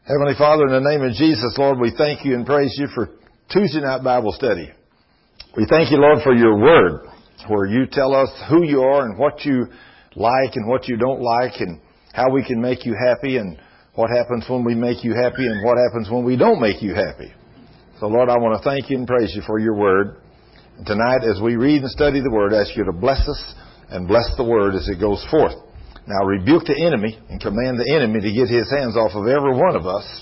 Heavenly Father, in the name of Jesus, Lord, we thank you and praise you for Tuesday night Bible study. We thank you, Lord, for your word, where you tell us who you are and what you like and what you don't like and how we can make you happy and what happens when we make you happy and what happens when we don't make you happy. So, Lord, I want to thank you and praise you for your word. And tonight, as we read and study the word, I ask you to bless us and bless the word as it goes forth. Now rebuke the enemy and command the enemy to get his hands off of every one of us.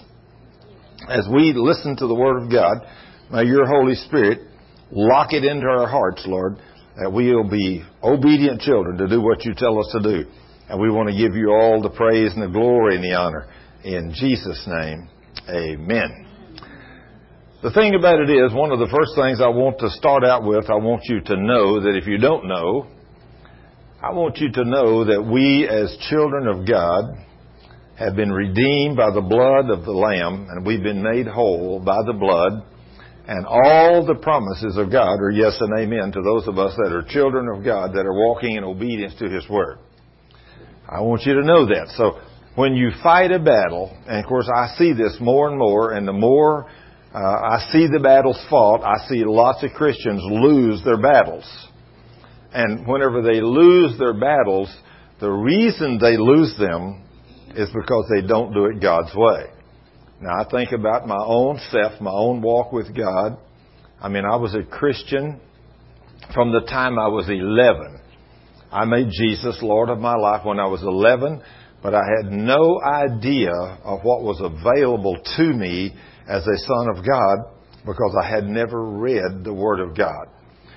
As we listen to the Word of God, may your Holy Spirit lock it into our hearts, Lord, that we'll be obedient children to do what you tell us to do. And we want to give you all the praise and the glory and the honor. In Jesus' name, amen. The thing about it is, one of the first things I want to start out with, I want you to know that if you don't know, I want you to know that we as children of God have been redeemed by the blood of the Lamb, and we've been made whole by the blood, and all the promises of God are yes and amen to those of us that are children of God, that are walking in obedience to His Word. I want you to know that. So when you fight a battle, and of course I see this more and more, and the more I see the battles fought, I see lots of Christians lose their battles. And whenever they lose their battles, the reason they lose them is because they don't do it God's way. Now, I think about my own self, my own walk with God. I mean, I was a Christian from the time I was 11. I made Jesus Lord of my life when I was 11, but I had no idea of what was available to me as a son of God because I had never read the Word of God.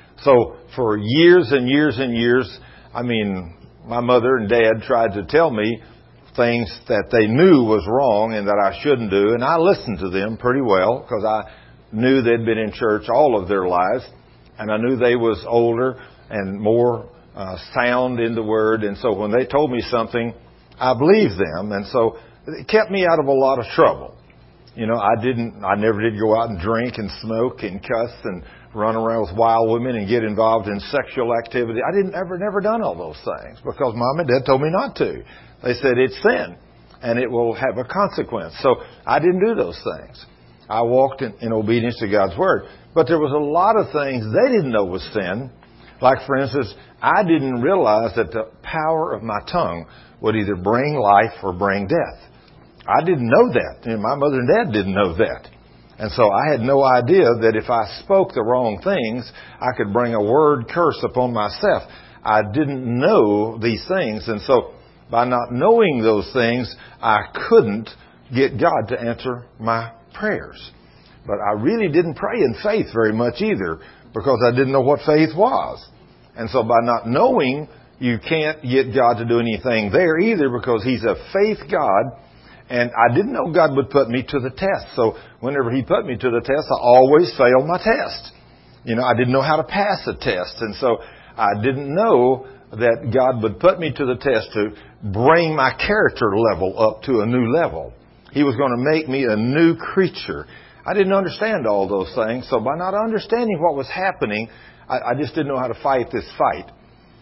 So for years and years and years, I mean, my mother and dad tried to tell me things that they knew was wrong and that I shouldn't do. And I listened to them pretty well because I knew they'd been in church all of their lives. And I knew they was older and more sound in the Word. And so when they told me something, I believed them. And so it kept me out of a lot of trouble. You know, I never did go out and drink and smoke and cuss and run around with wild women and get involved in sexual activity. I never done all those things because Mom and Dad told me not to. They said it's sin and it will have a consequence. So I didn't do those things. I walked in obedience to God's Word. But there was a lot of things they didn't know was sin. Like, for instance, I didn't realize that the power of my tongue would either bring life or bring death. I didn't know that. And my mother and dad didn't know that. And so I had no idea that if I spoke the wrong things, I could bring a word curse upon myself. I didn't know these things. And so by not knowing those things, I couldn't get God to answer my prayers. But I really didn't pray in faith very much either because I didn't know what faith was. And so by not knowing, you can't get God to do anything there either because He's a faith God. And I didn't know God would put me to the test. So whenever He put me to the test, I always failed my test. You know, I didn't know how to pass a test. And so I didn't know that God would put me to the test to bring my character level up to a new level. He was going to make me a new creature. I didn't understand all those things. So by not understanding what was happening, I just didn't know how to fight this fight.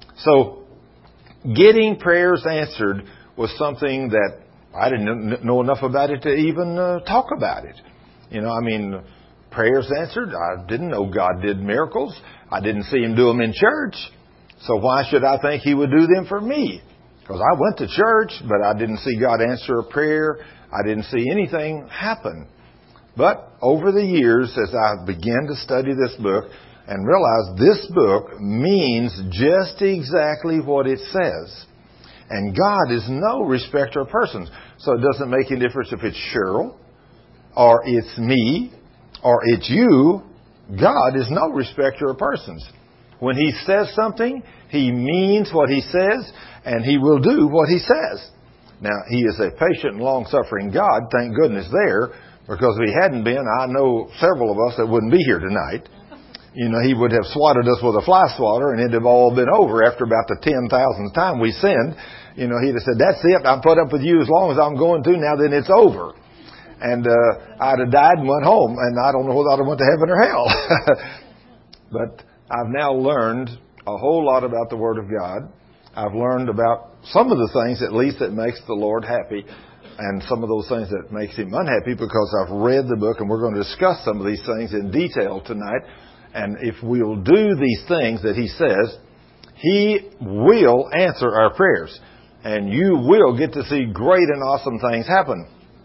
So getting prayers answered was something that I didn't know enough about it to even talk about it. You know, I mean, prayers answered. I didn't know God did miracles. I didn't see Him do them in church. So why should I think He would do them for me? Because I went to church, but I didn't see God answer a prayer. I didn't see anything happen. But over the years, as I began to study this book and realized this book means just exactly what it says. And God is no respecter of persons. So it doesn't make any difference if it's Cheryl, or it's me, or it's you. God is no respecter of persons. When He says something, He means what He says, and He will do what He says. Now, He is a patient and long-suffering God, thank goodness there, because if He hadn't been, I know several of us that wouldn't be here tonight. You know, He would have swatted us with a fly swatter, and it'd have all been over after about the 10,000th time we sinned. You know, He'd have said, that's it, I'll put up with you as long as I'm going to, now then it's over. And I'd have died and went home, and I don't know whether I'd have went to heaven or hell. But I've now learned a whole lot about the Word of God. I've learned about some of the things, at least, that makes the Lord happy. and some of those things that makes him unhappy, because I've read the book, and we're going to discuss some of these things in detail tonight. And if we'll do these things that he says, he will answer our prayers. And you will get to see great and awesome things happen.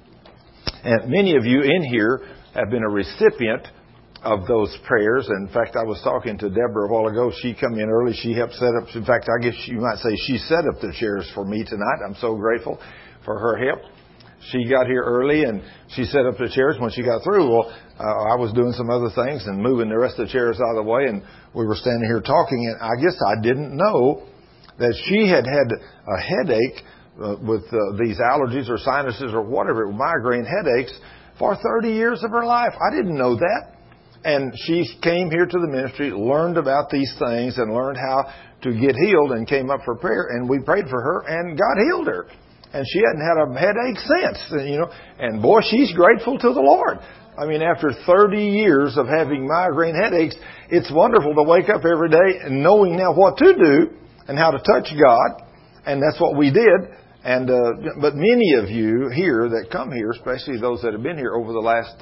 And many of you in here have been a recipient of those prayers. In fact, I was talking to Deborah a while ago. She come in early. She helped set up. In fact, I guess you might say she set up the chairs for me tonight. I'm so grateful for her help. She got here early and she set up the chairs. When she got through, I was doing some other things and moving the rest of the chairs out of the way, and we were standing here talking. And I guess I didn't know that she had a headache with these allergies or sinuses or whatever, migraine headaches, for 30 years of her life. I didn't know that. And she came here to the ministry, learned about these things, and learned how to get healed, and came up for prayer. And we prayed for her, and God healed her. And she hadn't had a headache since, you know. And boy, she's grateful to the Lord. I mean, after 30 years of having migraine headaches, it's wonderful to wake up every day and knowing now what to do and how to touch God. And that's what we did. And but many of you here that come here, especially those that have been here over the last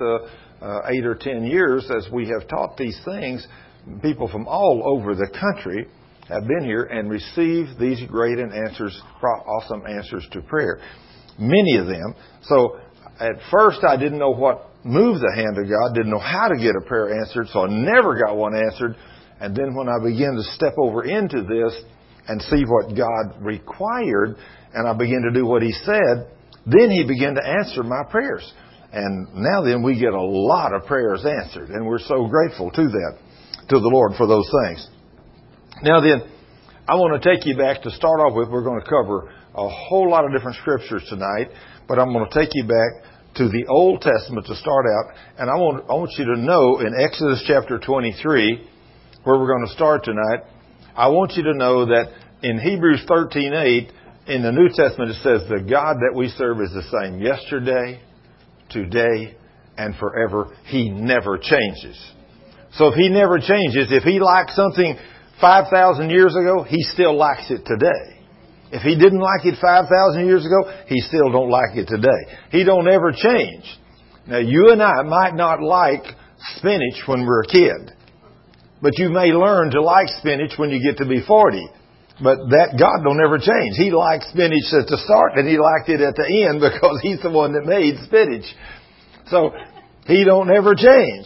8 or 10 years, as we have taught these things, people from all over the country have been here and received these great and awesome answers to prayer. Many of them. So at first I didn't know what moved the hand of God, didn't know how to get a prayer answered, so I never got one answered. And then when I began to step over into this and see what God required, and I began to do what He said, then He began to answer my prayers. And now then we get a lot of prayers answered, and we're so grateful to that, to the Lord for those things. Now then, I want to take you back to start off with. We're going to cover a whole lot of different scriptures tonight, but I'm going to take you back to the Old Testament to start out. And I want you to know in Exodus chapter 23, where we're going to start tonight, I want you to know that in Hebrews 13:8, in the New Testament, it says the God that we serve is the same yesterday, today, and forever. He never changes. So if He never changes, if He liked something 5,000 years ago, He still likes it today. If He didn't like it 5,000 years ago, He still don't like it today. He don't ever change. Now, you and I might not like spinach when we're a kid, but you may learn to like spinach when you get to be 40. But that God don't ever change. He liked spinach at the start, and He liked it at the end because He's the one that made spinach. So He don't ever change.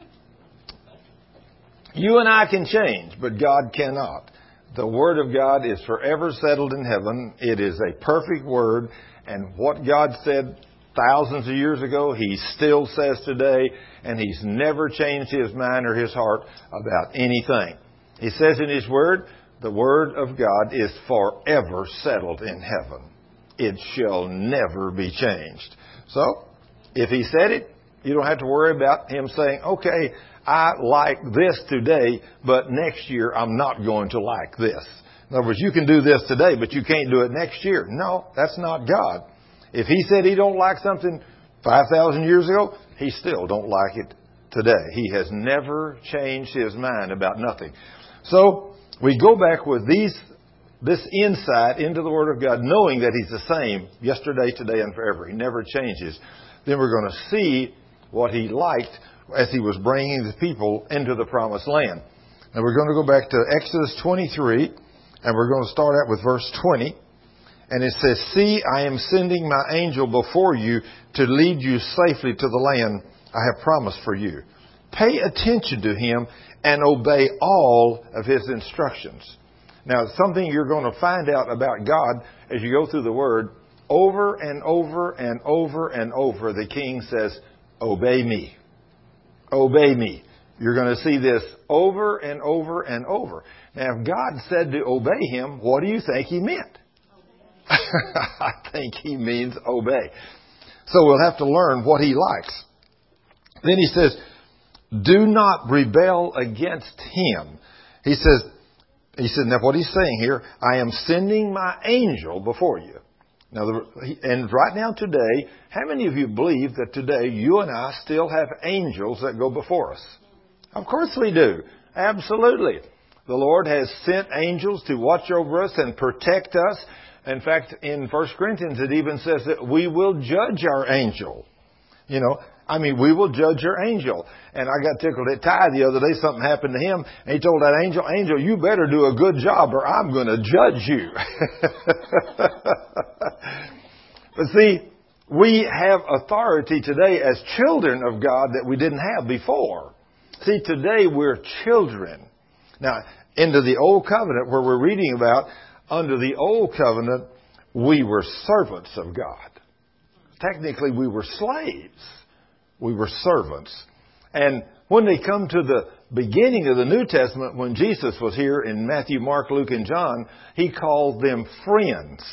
You and I can change, but God cannot. The Word of God is forever settled in heaven. It is a perfect Word, and what God said thousands of years ago, He still says today, and He's never changed His mind or His heart about anything. He says in His Word, the Word of God is forever settled in heaven. It shall never be changed. So, if He said it, you don't have to worry about Him saying, okay, I like this today, but next year I'm not going to like this. In other words, you can do this today, but you can't do it next year. No, that's not God. If He said He don't like something 5,000 years ago, He still don't like it today. He has never changed His mind about nothing. So, we go back with this insight into the Word of God, knowing that He's the same yesterday, today, and forever. He never changes. Then we're going to see what He liked as He was bringing the people into the Promised Land. Now we're going to go back to Exodus 23, and we're going to start out with verse 20. And it says, "See, I am sending my angel before you to lead you safely to the land I have promised for you. Pay attention to him and obey all of his instructions." Now, something you're going to find out about God as you go through the Word, over and over and over and over, the King says, "Obey me. Obey me." You're going to see this over and over and over. Now, if God said to obey Him, what do you think He meant? I think He means obey. So we'll have to learn what He likes. Then He says, do not rebel against Him. He said, now what He's saying here, I am sending my angel before you. Now, and right now today, how many of you believe that today you and I still have angels that go before us? Of course we do. Absolutely. The Lord has sent angels to watch over us and protect us. In fact, in 1 Corinthians, it even says that we will judge our angel. We will judge your angel. And I got tickled at Ty the other day. Something happened to him. And he told that angel, you better do a good job or I'm going to judge you. But see, we have authority today as children of God that we didn't have before. See, today we're children. Now, into the Old Covenant, where we're reading about, under the Old Covenant, we were servants of God. Technically, we were slaves. We were servants. And when they come to the beginning of the New Testament, when Jesus was here in Matthew, Mark, Luke, and John, He called them friends.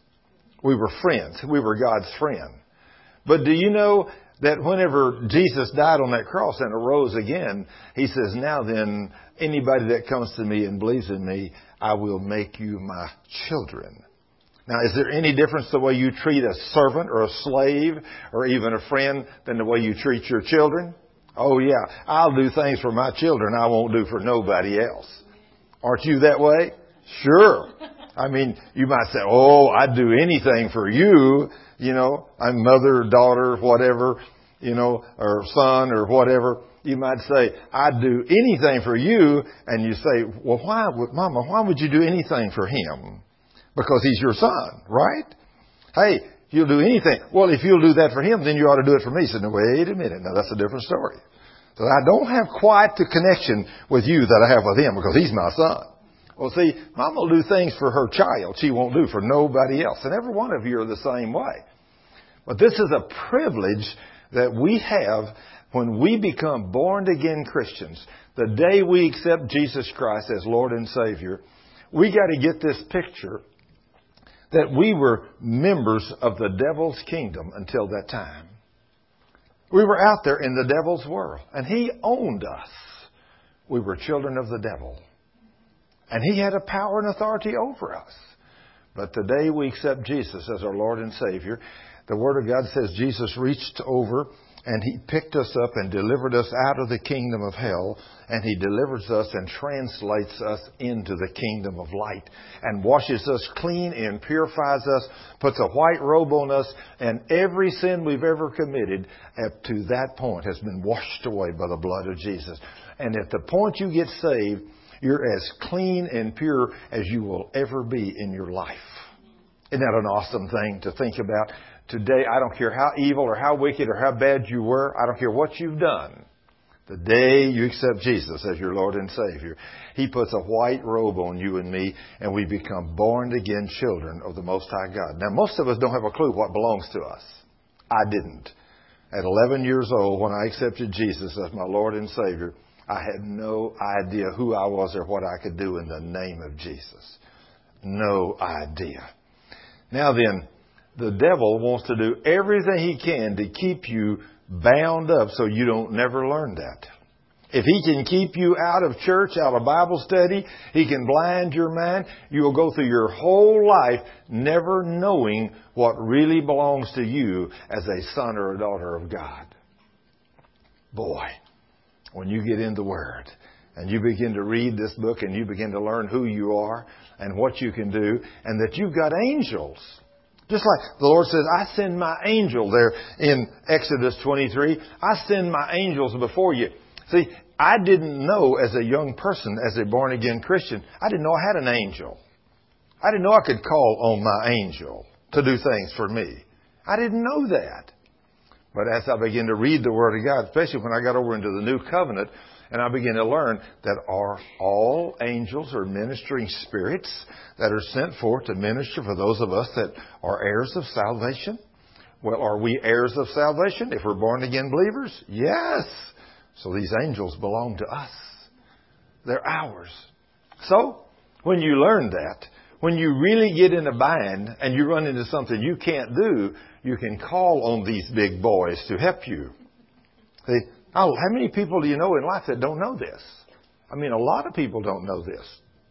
We were friends. We were God's friend. But do you know that whenever Jesus died on that cross and arose again, He says, now then, anybody that comes to me and believes in me, I will make you my children. Now, is there any difference the way you treat a servant or a slave or even a friend than the way you treat your children? Oh, yeah. I'll do things for my children I won't do for nobody else. Aren't you that way? Sure. You might say, I'd do anything for you. I'm mother, daughter, whatever, or son or whatever. You might say, I'd do anything for you. And you say, well, Mama, why would you do anything for him? Because he's your son, right? Hey, you'll do anything. Well, if you'll do that for him, then you ought to do it for me. So, no, wait a minute. Now, that's a different story. So I don't have quite the connection with you that I have with him because he's my son. Well, see, Mom will do things for her child she won't do for nobody else. And every one of you are the same way. But this is a privilege that we have when we become born-again Christians. The day we accept Jesus Christ as Lord and Savior, we got to get this picture that we were members of the devil's kingdom until that time. We were out there in the devil's world, and he owned us. We were children of the devil. And he had a power and authority over us. But the day we accept Jesus as our Lord and Savior, the Word of God says Jesus reached over and He picked us up and delivered us out of the kingdom of hell, and He delivers us and translates us into the kingdom of light and washes us clean and purifies us, puts a white robe on us, and every sin we've ever committed up to that point has been washed away by the blood of Jesus. And at the point you get saved, you're as clean and pure as you will ever be in your life. Isn't that an awesome thing to think about? Today, I don't care how evil or how wicked or how bad you were. I don't care what you've done. The day you accept Jesus as your Lord and Savior, He puts a white robe on you and me, and we become born-again children of the Most High God. Now, most of us don't have a clue what belongs to us. I didn't. At 11 years old, when I accepted Jesus as my Lord and Savior, I had no idea who I was or what I could do in the name of Jesus. No idea. Now then, the devil wants to do everything he can to keep you bound up so you don't never learn that. If he can keep you out of church, out of Bible study, he can blind your mind. You will go through your whole life never knowing what really belongs to you as a son or a daughter of God. Boy, when you get in the Word and you begin to read this book and you begin to learn who you are and what you can do and that you've got angels. Just like the Lord says, I send my angel there in Exodus 23. I send my angels before you. See, I didn't know as a young person, as a born-again Christian, I didn't know I had an angel. I didn't know I could call on my angel to do things for me. I didn't know that. But as I began to read the Word of God, especially when I got over into the New Covenant, and I began to learn that all angels are ministering spirits that are sent forth to minister for those of us that are heirs of salvation. Well, are we heirs of salvation if we're born-again believers? Yes. So these angels belong to us. They're ours. So, when you learn that, when you really get in a bind and you run into something you can't do, you can call on these big boys to help you. See, how many people do you know in life that don't know this? I mean, a lot of people don't know this.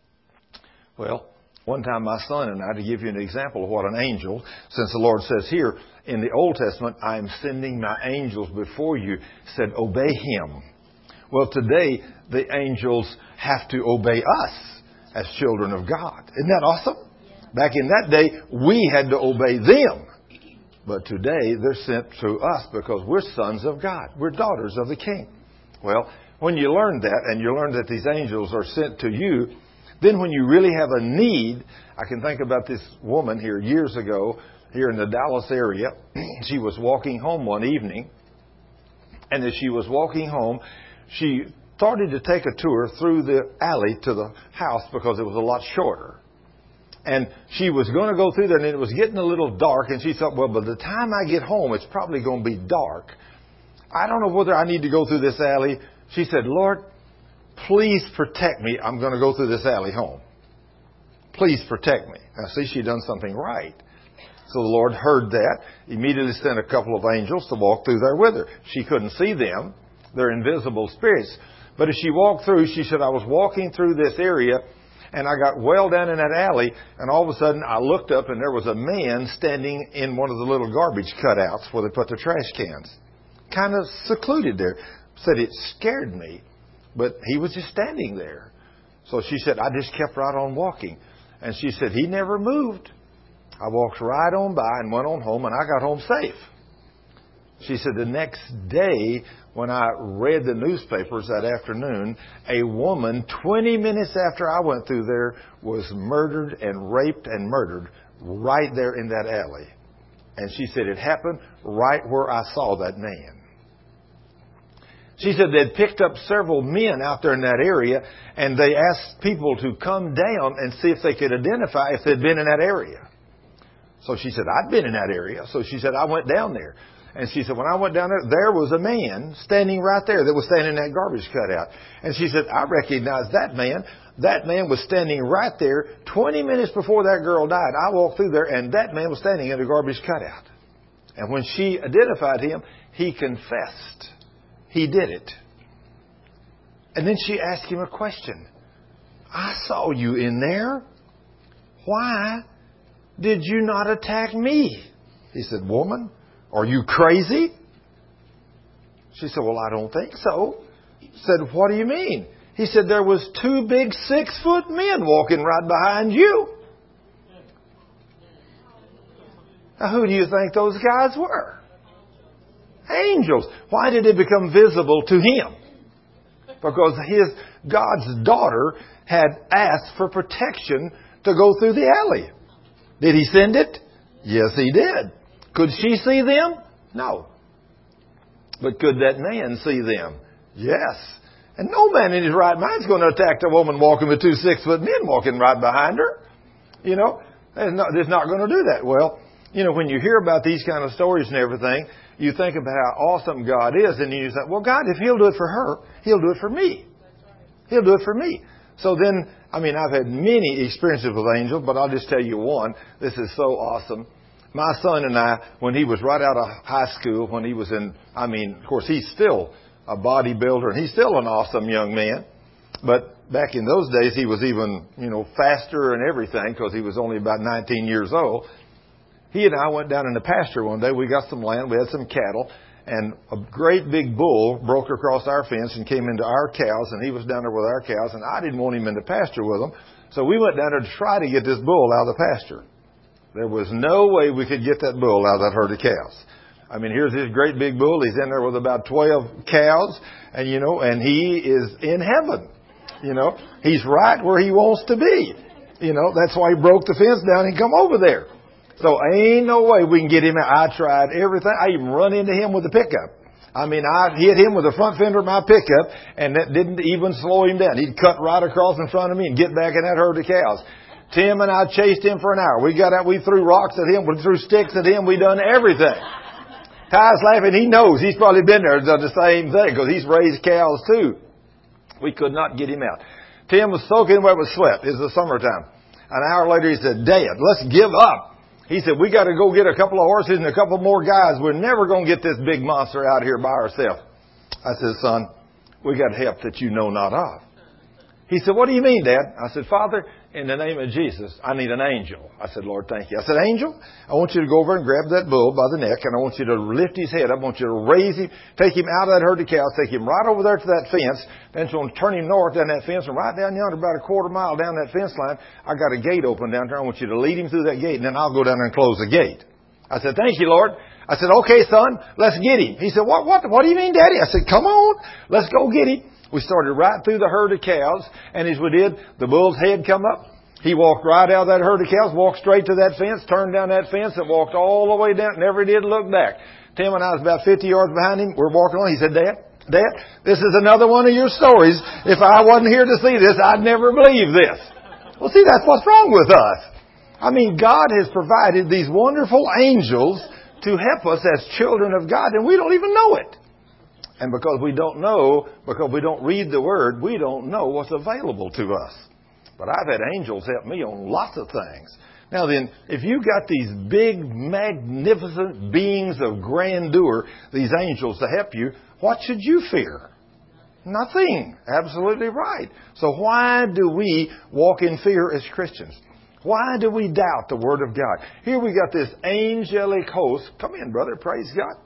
Well, one time my son and I, to give you an example of what an angel, since the Lord says here in the Old Testament, I am sending my angels before you, said, obey Him. Well, today, the angels have to obey us as children of God. Isn't that awesome? Back in that day, we had to obey them. But today, they're sent to us because we're sons of God. We're daughters of the King. Well, when you learn that, and you learn that these angels are sent to you, then when you really have a need, I can think about this woman here years ago, here in the Dallas area. She was walking home one evening, and as she was walking home, she started to take a tour through the alley to the house because it was a lot shorter. And she was going to go through there, and it was getting a little dark, and she thought, well, by the time I get home, it's probably going to be dark. I don't know whether I need to go through this alley. She said, Lord, please protect me. I'm going to go through this alley home. Please protect me. Now, see, she'd done something right. So the Lord heard that, immediately sent a couple of angels to walk through there with her. She couldn't see them. They're invisible spirits. But as she walked through, she said, I was walking through this area, and I got well down in that alley, and all of a sudden I looked up, and there was a man standing in one of the little garbage cutouts where they put the trash cans. Kind of secluded there. Said it scared me, but he was just standing there. So she said, I just kept right on walking. And she said, he never moved. I walked right on by and went on home, and I got home safe. She said the next day, when I read the newspapers that afternoon, a woman, 20 minutes after I went through there, was murdered and raped and murdered right there in that alley. And she said it happened right where I saw that man. She said they'd picked up several men out there in that area, and they asked people to come down and see if they could identify if they'd been in that area. So she said, I'd been in that area. So she said, I went down there. And she said, when I went down there, there was a man standing right there that was standing in that garbage cutout. And she said, I recognized that man. That man was standing right there 20 minutes before that girl died. I walked through there, and that man was standing in the garbage cutout. And when she identified him, he confessed. He did it. And then she asked him a question. I saw you in there. Why did you not attack me? He said, woman, are you crazy? She said, well, I don't think so. He said, what do you mean? He said, there was 2 big 6-foot men walking right behind you. Now, who do you think those guys were? Angels. Why did it become visible to him? Because God's daughter had asked for protection to go through the alley. Did he send it? Yes, he did. Could she see them? No. But could that man see them? Yes. And no man in his right mind is going to attack the woman walking with 2 6-foot men walking right behind her. You know, they're not going to do that. Well, you know, when you hear about these kind of stories and everything, you think about how awesome God is, and you say, well, God, if He'll do it for her, He'll do it for me. He'll do it for me. So then, I mean, I've had many experiences with angels, but I'll just tell you one. This is so awesome. My son and I, when he was right out of high school, when he was in, I mean, of course, he's still a bodybuilder, and he's still an awesome young man. But back in those days, he was even, you know, faster and everything because he was only about 19 years old. He and I went down in the pasture one day. We got some land. We had some cattle. And a great big bull broke across our fence and came into our cows. And he was down there with our cows. And I didn't want him in the pasture with them. So we went down there to try to get this bull out of the pasture. There was no way we could get that bull out of that herd of cows. I mean, here's this great big bull. He's in there with about 12 cows. And, you know, and he is in heaven. You know, he's right where he wants to be. You know, that's why he broke the fence down and come over there. So ain't no way we can get him out. I tried everything. I even run into him with the pickup. I mean, I hit him with the front fender of my pickup, and that didn't even slow him down. He'd cut right across in front of me and get back in that herd of cows. Tim and I chased him for an hour. We got out, we threw rocks at him, we threw sticks at him, we done everything. Ty's laughing. He knows. He's probably been there and done the same thing because he's raised cows too. We could not get him out. Tim was soaking wet with sweat. It was the summertime. An hour later, he said, Dad, let's give up. He said, we got to go get a couple of horses and a couple more guys. We're never going to get this big monster out here by ourselves. I said, son, we got help that you know not of. He said, what do you mean, Dad? I said, Father, in the name of Jesus, I need an angel. I said, Lord, thank you. I said, angel, I want you to go over and grab that bull by the neck, and I want you to lift his head up. I want you to raise him, take him out of that herd of cows, take him right over there to that fence, then so turn him north down that fence, and right down yonder, about a quarter mile down that fence line, I got a gate open down there. I want you to lead him through that gate, and then I'll go down there and close the gate. I said, thank you, Lord. I said, okay, son, let's get him. He said, what do you mean, Daddy? I said, come on, let's go get him. We started right through the herd of cows, and as we did, the bull's head come up. He walked right out of that herd of cows, walked straight to that fence, turned down that fence, and walked all the way down, never did look back. Tim and I was about 50 yards behind him. We're walking on. He said, Dad, this is another one of your stories. If I wasn't here to see this, I'd never believe this. Well, see, that's what's wrong with us. I mean, God has provided these wonderful angels to help us as children of God, and we don't even know it. And because we don't know, because we don't read the Word, we don't know what's available to us. But I've had angels help me on lots of things. Now then, if you got these big, magnificent beings of grandeur, these angels to help you, what should you fear? Nothing. Absolutely right. So why do we walk in fear as Christians? Why do we doubt the Word of God? Here we got this angelic host. Come in, brother. Praise God.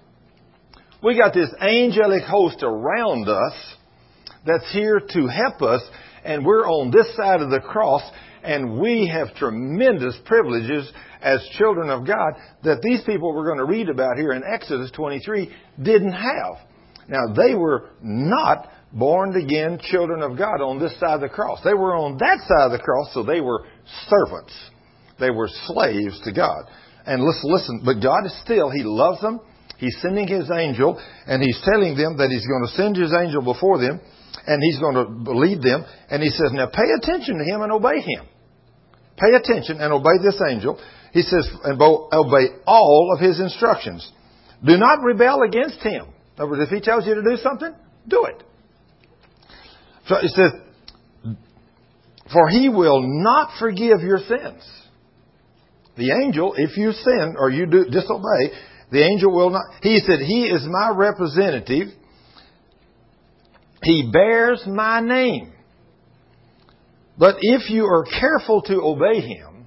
We got this angelic host around us that's here to help us. And we're on this side of the cross, and we have tremendous privileges as children of God that these people we're going to read about here in Exodus 23 didn't have. Now, they were not born again children of God on this side of the cross. They were on that side of the cross, so they were servants. They were slaves to God. And listen, but God is still, He loves them. He's sending His angel, and He's telling them that He's going to send His angel before them, and He's going to lead them. And He says, now pay attention to Him and obey Him. Pay attention and obey this angel. He says, and obey all of His instructions. Do not rebel against Him. In other words, if He tells you to do something, do it. So it says, for He will not forgive your sins. The angel, if you sin or you disobey, the angel will not. He said, He is my representative. He bears my name. But if you are careful to obey Him,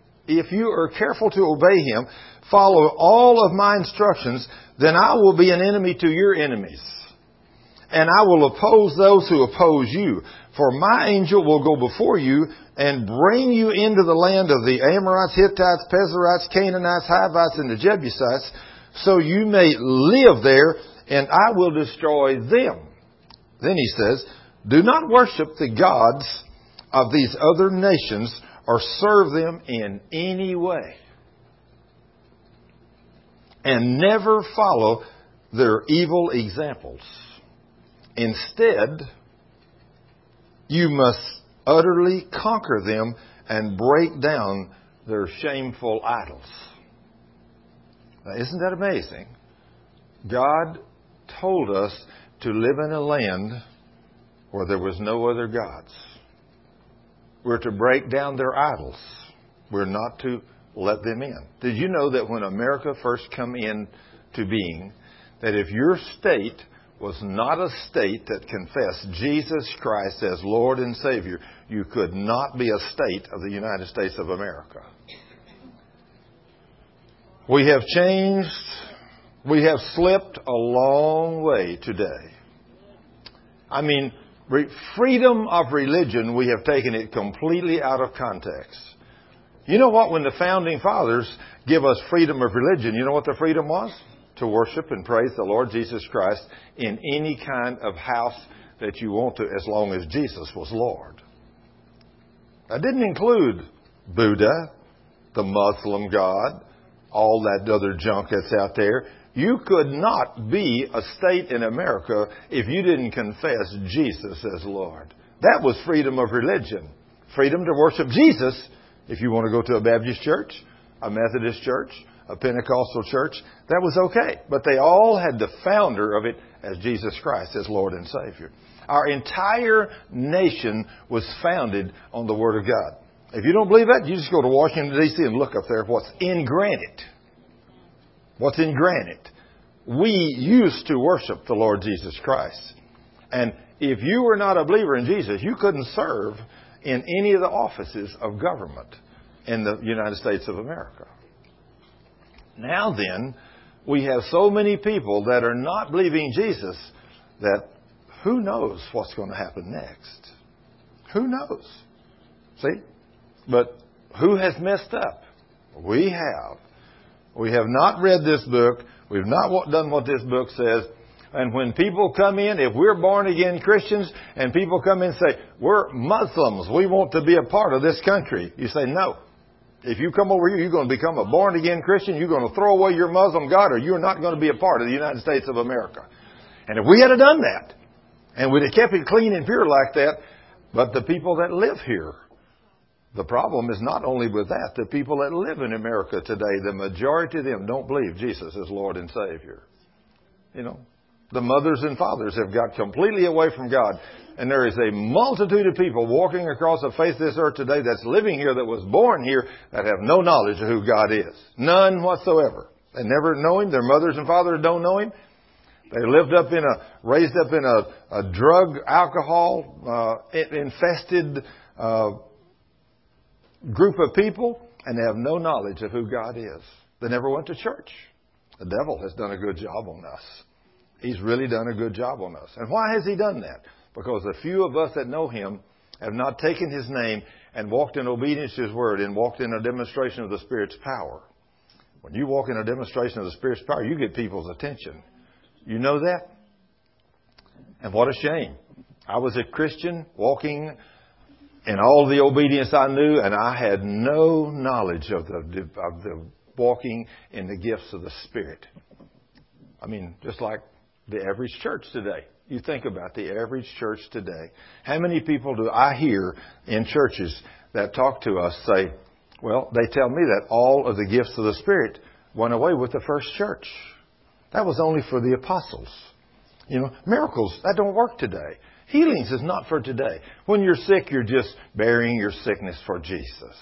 follow all of my instructions, then I will be an enemy to your enemies. And I will oppose those who oppose you. For my angel will go before you and bring you into the land of the Amorites, Hittites, Perizzites, Canaanites, Hivites, and the Jebusites, so you may live there, and I will destroy them. Then He says, do not worship the gods of these other nations or serve them in any way. And never follow their evil examples. Instead, you must utterly conquer them and break down their shameful idols. Now, isn't that amazing? God told us to live in a land where there was no other gods. We're to break down their idols. We're not to let them in. Did you know that when America first came into being, that if your state was not a state that confessed Jesus Christ as Lord and Savior, you could not be a state of the United States of America. We have changed. We have slipped a long way today. I mean, freedom of religion, we have taken it completely out of context. You know what? When the Founding Fathers give us freedom of religion, you know what the freedom was? To worship and praise the Lord Jesus Christ in any kind of house that you want to, as long as Jesus was Lord. That didn't include Buddha, the Muslim God, all that other junk that's out there. You could not be a state in America if you didn't confess Jesus as Lord. That was freedom of religion. Freedom to worship Jesus. If you want to go to a Baptist church, a Methodist church, a Pentecostal church, that was okay. But they all had the founder of it as Jesus Christ as Lord and Savior. Our entire nation was founded on the Word of God. If you don't believe that, you just go to Washington, D.C. and look up there what's in granite. What's in granite? We used to worship the Lord Jesus Christ. And if you were not a believer in Jesus, you couldn't serve in any of the offices of government in the United States of America. Now then, we have so many people that are not believing Jesus that who knows what's going to happen next? Who knows? See? But who has messed up? We have. We have not read this book. We've not done what this book says. And when people come in, if we're born again Christians and people come in and say, we're Muslims, we want to be a part of this country, you say, no. If you come over here, you're going to become a born again Christian, you're going to throw away your Muslim God, or you're not going to be a part of the United States of America. And if we had done that, and we'd have kept it clean and pure like that, but the people that live here, the problem is not only with that. The people that live in America today, the majority of them don't believe Jesus is Lord and Savior. You know, the mothers and fathers have got completely away from God. And there is a multitude of people walking across the face of this earth today that's living here, that was born here, that have no knowledge of who God is. None whatsoever. They never know Him. Their mothers and fathers don't know Him. They raised up in a drug, alcohol, infested group of people, and they have no knowledge of who God is. They never went to church. The devil has done a good job on us. He's really done a good job on us. And why has he done that? Because the few of us that know Him have not taken His name and walked in obedience to His Word and walked in a demonstration of the Spirit's power. When you walk in a demonstration of the Spirit's power, you get people's attention. You know that? And what a shame. I was a Christian walking in all the obedience I knew, and I had no knowledge of the walking in the gifts of the Spirit. I mean, just like the average church today. You think about the average church today. How many people do I hear in churches that talk to us say, well, they tell me that all of the gifts of the Spirit went away with the first church. That was only for the apostles. You know, miracles, that don't work today. Healings is not for today. When you're sick, you're just bearing your sickness for Jesus.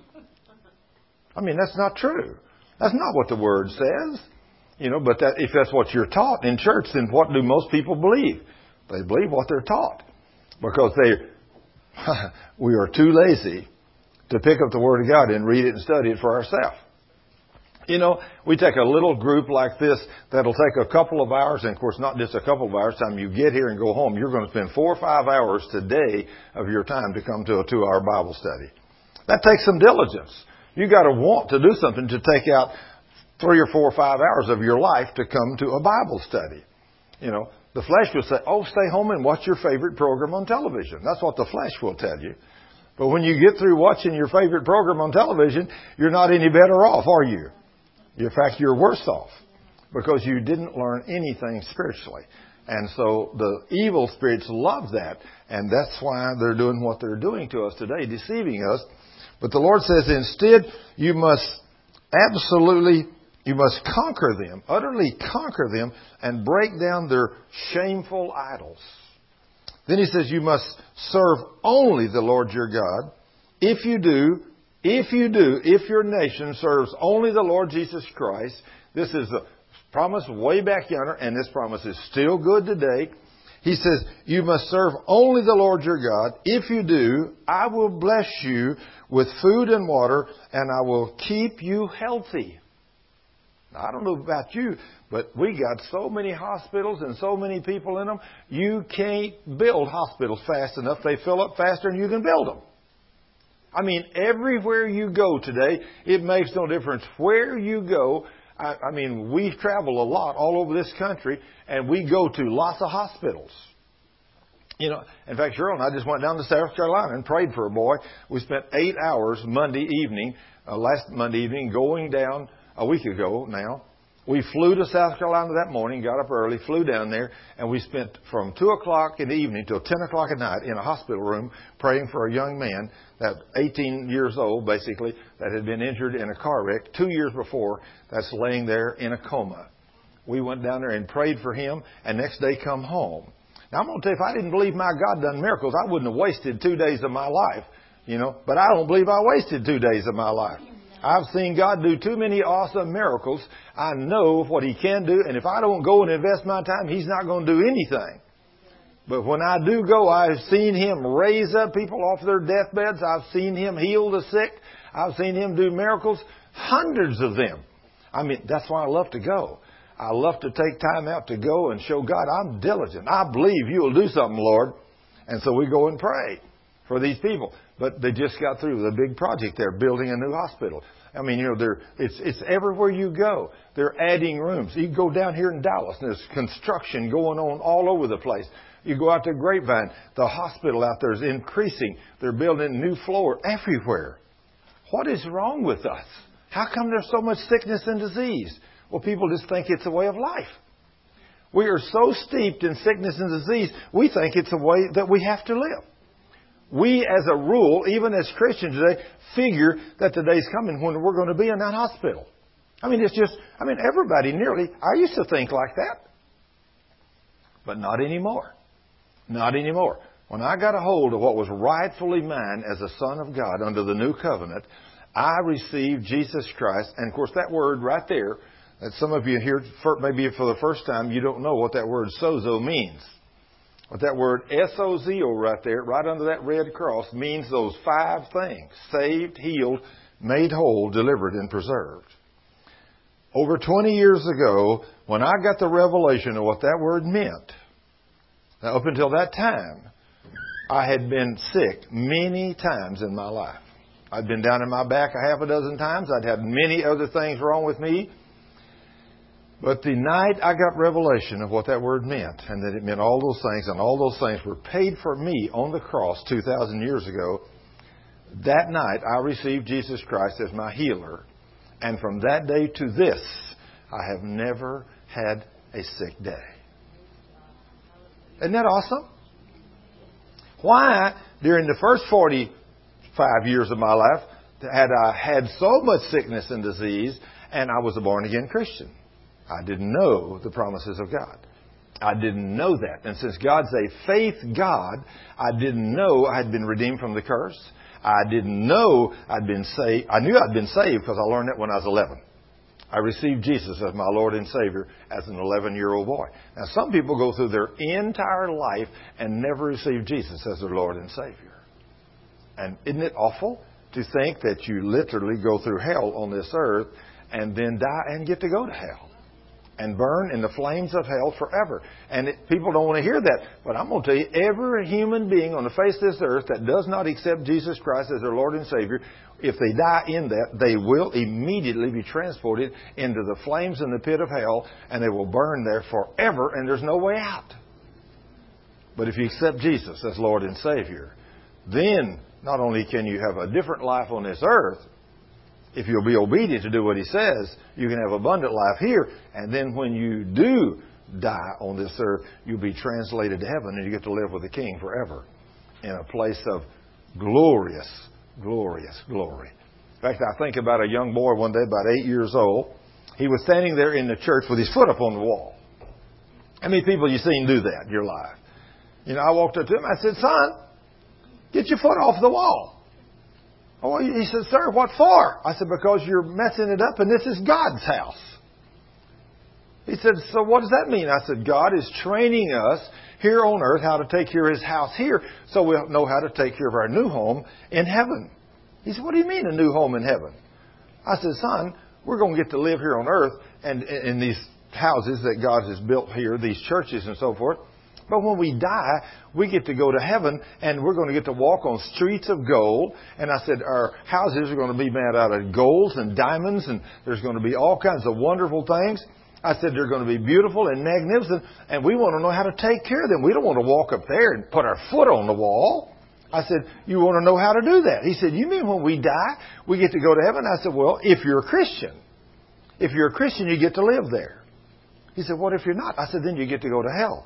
I mean, that's not true. That's not what the Word says. You know, but if that's what you're taught in church, then what do most people believe? They believe what they're taught. Because we are too lazy to pick up the Word of God and read it and study it for ourselves. You know, we take a little group like this that'll take a couple of hours, and of course not just a couple of hours. Time you get here and go home, you're going to spend 4 or 5 hours today of your time to come to a 2-hour Bible study. That takes some diligence. You got to want to do something to take out 3 or 4 or 5 hours of your life to come to a Bible study. You know, the flesh will say, oh, stay home and watch your favorite program on television. That's what the flesh will tell you. But when you get through watching your favorite program on television, you're not any better off, are you? In fact, you're worse off because you didn't learn anything spiritually. And so the evil spirits love that, and that's why they're doing what they're doing to us today, deceiving us. But the Lord says instead, you must conquer them, utterly conquer them, and break down their shameful idols. Then He says you must serve only the Lord your God. If your nation serves only the Lord Jesus Christ, this is a promise way back yonder, and this promise is still good today. He says, you must serve only the Lord your God. If you do, I will bless you with food and water, and I will keep you healthy. Now, I don't know about you, but we got so many hospitals and so many people in them, you can't build hospitals fast enough. They fill up faster than you can build them. I mean, everywhere you go today, it makes no difference where you go. I mean, we travel a lot all over this country, and we go to lots of hospitals. You know, in fact, Cheryl and I just went down to South Carolina and prayed for a boy. We spent 8 hours last Monday evening, going down a week ago now. We flew to South Carolina that morning, got up early, flew down there, and we spent from 2 o'clock in the evening till 10 o'clock at night in a hospital room praying for a young man, that 18 years old, basically, that had been injured in a car wreck 2 years before, that's laying there in a coma. We went down there and prayed for him, and next day come home. Now, I'm going to tell you, if I didn't believe my God done miracles, I wouldn't have wasted 2 days of my life, you know. But I don't believe I wasted 2 days of my life. I've seen God do too many awesome miracles. I know what He can do, and if I don't go and invest my time, He's not going to do anything. But when I do go, I've seen Him raise up people off their deathbeds. I've seen Him heal the sick. I've seen Him do miracles. Hundreds of them. I mean, that's why I love to go. I love to take time out to go and show God I'm diligent. I believe You will do something, Lord. And so we go and pray for these people. But they just got through with a big project. They're building a new hospital. I mean, it's everywhere you go. They're adding rooms. You go down here in Dallas, and there's construction going on all over the place. You go out to Grapevine, the hospital out there is increasing. They're building new floor everywhere. What is wrong with us? How come there's so much sickness and disease? Well, people just think it's a way of life. We are so steeped in sickness and disease, we think it's a way that we have to live. We, as a rule, even as Christians today, figure that the day's coming when we're going to be in that hospital. I mean, everybody nearly, I used to think like that. But not anymore. Not anymore. When I got a hold of what was rightfully mine as a son of God under the new covenant, I received Jesus Christ. And of course, that word right there, that some of you here, maybe for the first time, you don't know what that word sozo means. But that word S-O-Z-O right there, right under that red cross, means those 5 things. Saved, healed, made whole, delivered, and preserved. Over 20 years ago, when I got the revelation of what that word meant, now up until that time, I had been sick many times in my life. I'd been down in my back a half a dozen times. I'd had many other things wrong with me. But the night I got revelation of what that word meant, and that it meant all those things, and all those things were paid for me on the cross 2,000 years ago, that night I received Jesus Christ as my healer. And from that day to this, I have never had a sick day. Isn't that awesome? Why, during the first 45 years of my life, had I had so much sickness and disease, and I was a born-again Christian? I didn't know the promises of God. I didn't know that. And since God's a faith God, I didn't know I had been redeemed from the curse. I didn't know I'd been saved. I knew I'd been saved because I learned that when I was 11. I received Jesus as my Lord and Savior as an 11-year-old boy. Now, some people go through their entire life and never receive Jesus as their Lord and Savior. And isn't it awful to think that you literally go through hell on this earth and then die and get to go to hell and burn in the flames of hell forever? And people don't want to hear that. But I'm going to tell you, every human being on the face of this earth that does not accept Jesus Christ as their Lord and Savior, if they die in that, they will immediately be transported into the flames in the pit of hell, and they will burn there forever, and there's no way out. But if you accept Jesus as Lord and Savior, then not only can you have a different life on this earth, if you'll be obedient to do what He says, you can have abundant life here. And then when you do die on this earth, you'll be translated to heaven and you get to live with the King forever in a place of glorious, glorious glory. In fact, I think about a young boy one day, about 8 years old. He was standing there in the church with his foot up on the wall. How many people you seen do that in your life? You know, I walked up to him. I said, "Son, get your foot off the wall." Oh, he said, "Sir, what for?" I said, "Because you're messing it up and this is God's house." He said, "So what does that mean?" I said, "God is training us here on earth how to take care of His house here so we'll know how to take care of our new home in heaven." He said, "What do you mean a new home in heaven?" I said, "Son, we're going to get to live here on earth and in these houses that God has built here, these churches and so forth. But when we die, we get to go to heaven, and we're going to get to walk on streets of gold." And I said, "Our houses are going to be made out of golds and diamonds, and there's going to be all kinds of wonderful things." I said, "They're going to be beautiful and magnificent, and we want to know how to take care of them. We don't want to walk up there and put our foot on the wall." I said, "You want to know how to do that?" He said, "You mean when we die, we get to go to heaven?" I said, "Well, if you're a Christian. If you're a Christian, you get to live there." He said, "What if you're not?" I said, "Then you get to go to hell."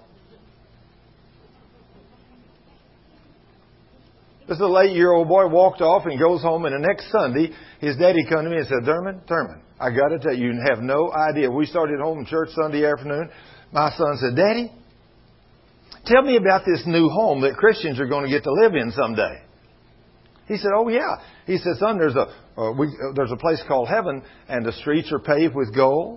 This little 8-year-old boy walked off and goes home, and the next Sunday, his daddy come to me and said, Thurman, I got to tell you, you have no idea. We started home in church Sunday afternoon. My son said, "Daddy, tell me about this new home that Christians are going to get to live in someday." He said, "Oh, yeah." He said, "Son, there's a place called heaven, and the streets are paved with gold,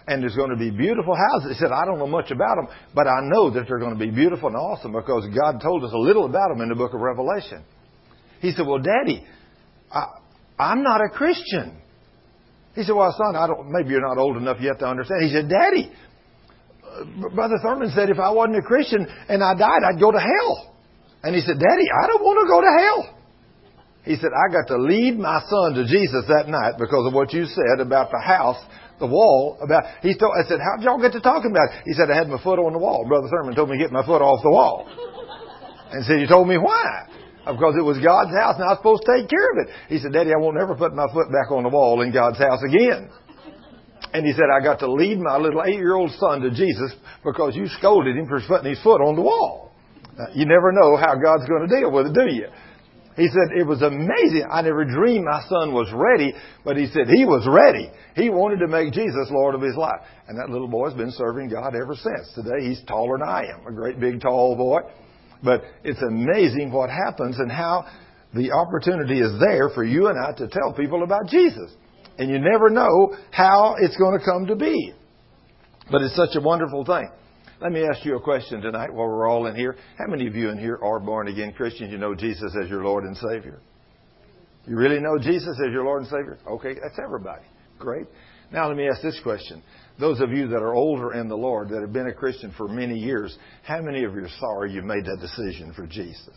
And there's going to be beautiful houses. He said, I don't know much about them, but I know that they're going to be beautiful and awesome because God told us a little about them in the book of Revelation. He said, well, Daddy, I'm not a Christian. He said, well, son, maybe you're not old enough yet to understand. He said, Daddy, Brother Thurman said if I wasn't a Christian and I died, I'd go to hell. And he said, Daddy, I don't want to go to hell. He said, I got to lead my son to Jesus that night because of what you said about the house, the wall. I said, how'd y'all get to talking about it? He said, I had my foot on the wall. Brother Thurman told me to get my foot off the wall. And said, he told me why. Because it was God's house and I was supposed to take care of it. He said, Daddy, I won't never put my foot back on the wall in God's house again. And he said, I got to lead my little 8-year-old son to Jesus because you scolded him for putting his foot on the wall. You never know how God's going to deal with it, do you? He said, it was amazing. I never dreamed my son was ready, but he said he was ready. He wanted to make Jesus Lord of his life. And that little boy's been serving God ever since. Today he's taller than I am, a great big tall boy. But it's amazing what happens and how the opportunity is there for you and I to tell people about Jesus. And you never know how it's going to come to be. But it's such a wonderful thing. Let me ask you a question tonight while we're all in here. How many of you in here are born-again Christians? You know Jesus as your Lord and Savior? You really know Jesus as your Lord and Savior? Okay, that's everybody. Great. Now let me ask this question. Those of you that are older in the Lord, that have been a Christian for many years, how many of you are sorry you made that decision for Jesus?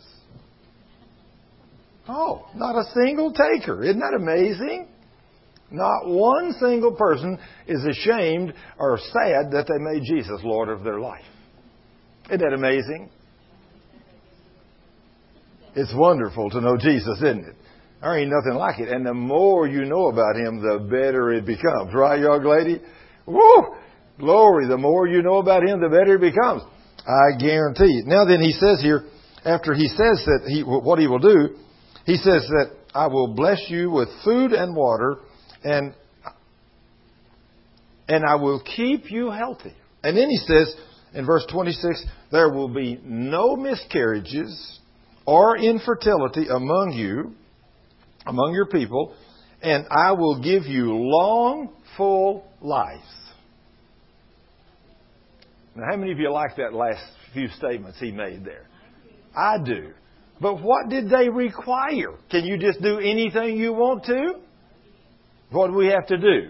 Oh, not a single taker. Isn't that amazing? Not one single person is ashamed or sad that they made Jesus Lord of their life. Isn't that amazing? It's wonderful to know Jesus, isn't it? There ain't nothing like it. And the more you know about Him, the better it becomes. Right, young lady? Woo! Glory. The more you know about Him, the better it becomes. I guarantee. Now then, he says here, after he says that what He will do, He says that I will bless you with food and water, and I will keep you healthy. And then He says in verse 26, there will be no miscarriages or infertility among you, among your people, and I will give you long, full life. Now, how many of you like that last few statements he made there? I do. But what did they require? Can you just do anything you want to? What do we have to do?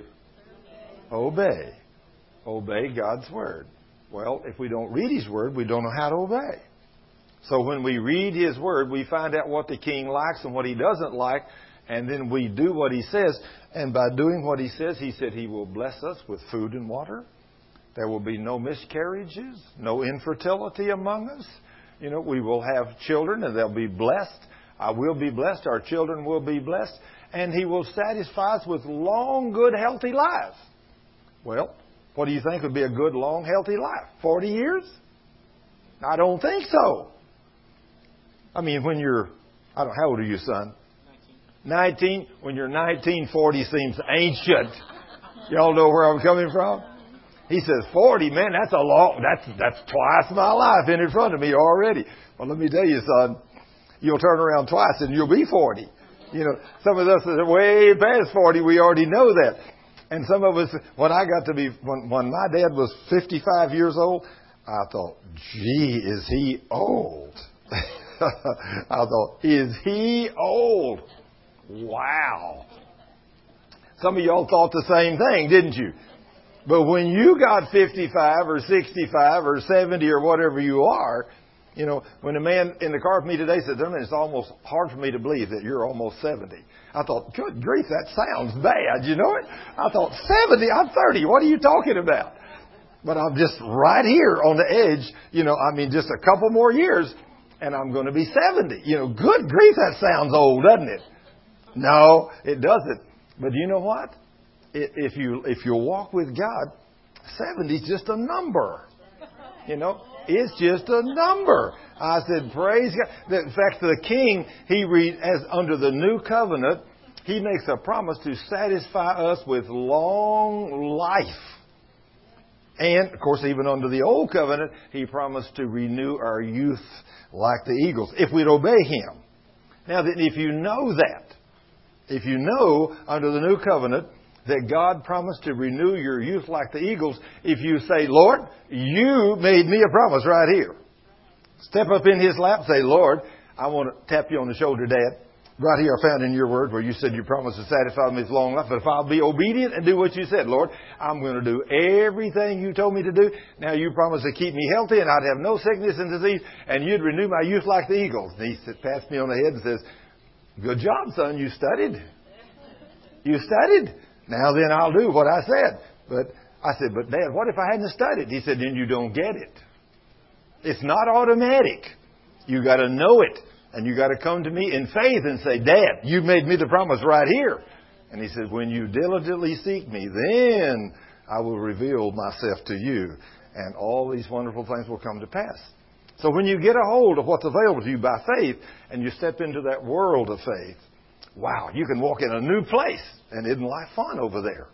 Obey. Obey God's Word. Well, if we don't read His Word, we don't know how to obey. So when we read His Word, we find out what the King likes and what He doesn't like, and then we do what He says. And by doing what He says, He said He will bless us with food and water. There will be no miscarriages, no infertility among us. You know, we will have children and they'll be blessed. I will be blessed. Our children will be blessed. And He will satisfy us with long, good, healthy lives. Well, what do you think would be a good, long, healthy life? 40 years? I don't think so. I mean, when you're, how old are you, son? 19. When you're 19, 40 seems ancient. Y'all know where I'm coming from? He says, 40, man, that's a long, that's twice my life in front of me already. Well, let me tell you, son, you'll turn around twice and you'll be 40. You know, some of us are way past 40, we already know that. And some of us, when my dad was 55 years old, I thought, gee, is he old? I thought, is he old? Wow. Some of y'all thought the same thing, didn't you? But when you got 55 or 65 or 70 or whatever you are, you know, when a man in the car with me today said, it's almost hard for me to believe that you're almost 70. I thought, good grief, that sounds bad. You know it? I thought, 70? I'm 30. What are you talking about? But I'm just right here on the edge, you know, I mean, just a couple more years and I'm going to be 70. You know, good grief, that sounds old, doesn't it? No, it doesn't. But you know what? If you walk with God, 70 is just a number. You know, it's just a number. I said, praise God. In fact, the King, as under the new covenant, He makes a promise to satisfy us with long life. And, of course, even under the old covenant, He promised to renew our youth like the eagles, if we'd obey Him. Now, if you know that, if you know under the new covenant that God promised to renew your youth like the eagles if you say, Lord, you made me a promise right here. Step up in His lap and say, Lord, I want to tap you on the shoulder, Dad. Right here I found in your word where you said you promised to satisfy me with long life. But if I'll be obedient and do what you said, Lord, I'm going to do everything you told me to do. Now you promised to keep me healthy and I'd have no sickness and disease and you'd renew my youth like the eagles. And He pats me on the head and says, good job, son. You studied. You studied. Now then I'll do what I said. But I said, but Dad, what if I hadn't studied? He said, then you don't get it. It's not automatic. You got to know it. And you got to come to me in faith and say, Dad, you made me the promise right here. And He said, when you diligently seek me, then I will reveal myself to you. And all these wonderful things will come to pass. So when you get a hold of what's available to you by faith and you step into that world of faith, wow, you can walk in a new place. And isn't life fun over there?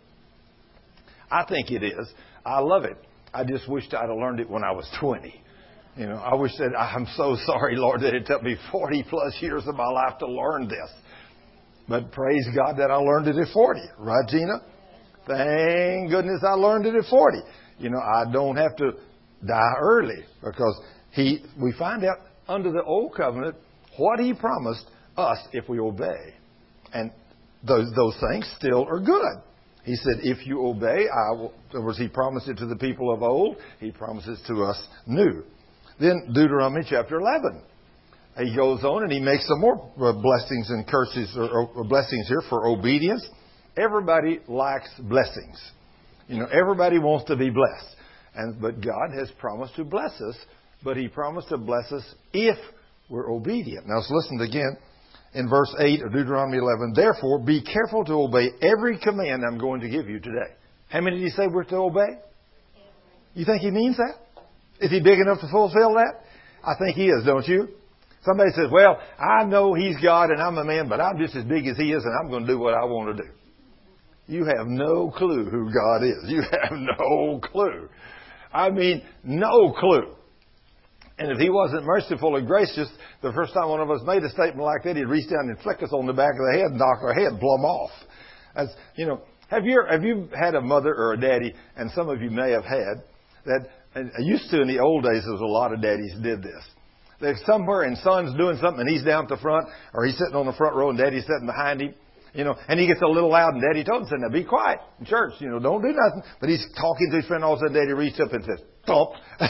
I think it is. I love it. I just wished I'd have learned it when I was 20. You know, I wish that I'm so sorry, Lord, that it took me 40 plus years of my life to learn this. But praise God that I learned it at 40. Right, Gina? Thank goodness I learned it at 40. You know, I don't have to die early because we find out under the old covenant what He promised us if we obey. And those things still are good. He said, if you obey, I will. In other words, He promised it to the people of old. He promises to us new. Then Deuteronomy chapter 11. He goes on and he makes some more blessings and curses or blessings here for obedience. Everybody likes blessings. You know, everybody wants to be blessed. But God has promised to bless us, but He promised to bless us if we're obedient. Now let's listen again in verse 8 of Deuteronomy 11. Therefore, be careful to obey every command I'm going to give you today. How many did He say we're to obey? You think He means that? Is He big enough to fulfill that? I think He is, don't you? Somebody says, well, I know He's God and I'm a man, but I'm just as big as He is and I'm going to do what I want to do. You have no clue who God is. You have no clue. I mean, no clue. And if He wasn't merciful and gracious, the first time one of us made a statement like that, He'd reach down and flick us on the back of the head and knock our head plumb off. As, you know, have you had a mother or a daddy, and some of you may have had, that, and I used to in the old days, there was a lot of daddies did this. They're somewhere and son's doing something and he's down at the front, or he's sitting on the front row and daddy's sitting behind him. You know, and he gets a little loud and daddy told him, said, now be quiet in church, you know, don't do nothing. But he's talking to his friend, all of a sudden daddy reached up and says, thump.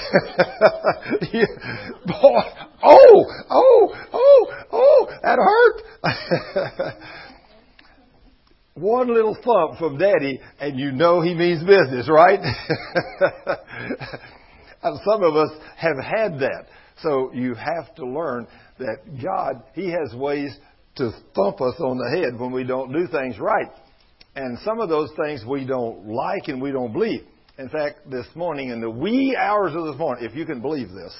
Boy, that hurt. One little thump from daddy and you know he means business, right? And some of us have had that. So you have to learn that God, He has ways to thump us on the head when we don't do things right. And some of those things we don't like and we don't believe. In fact, this morning, in the wee hours of this morning, if you can believe this,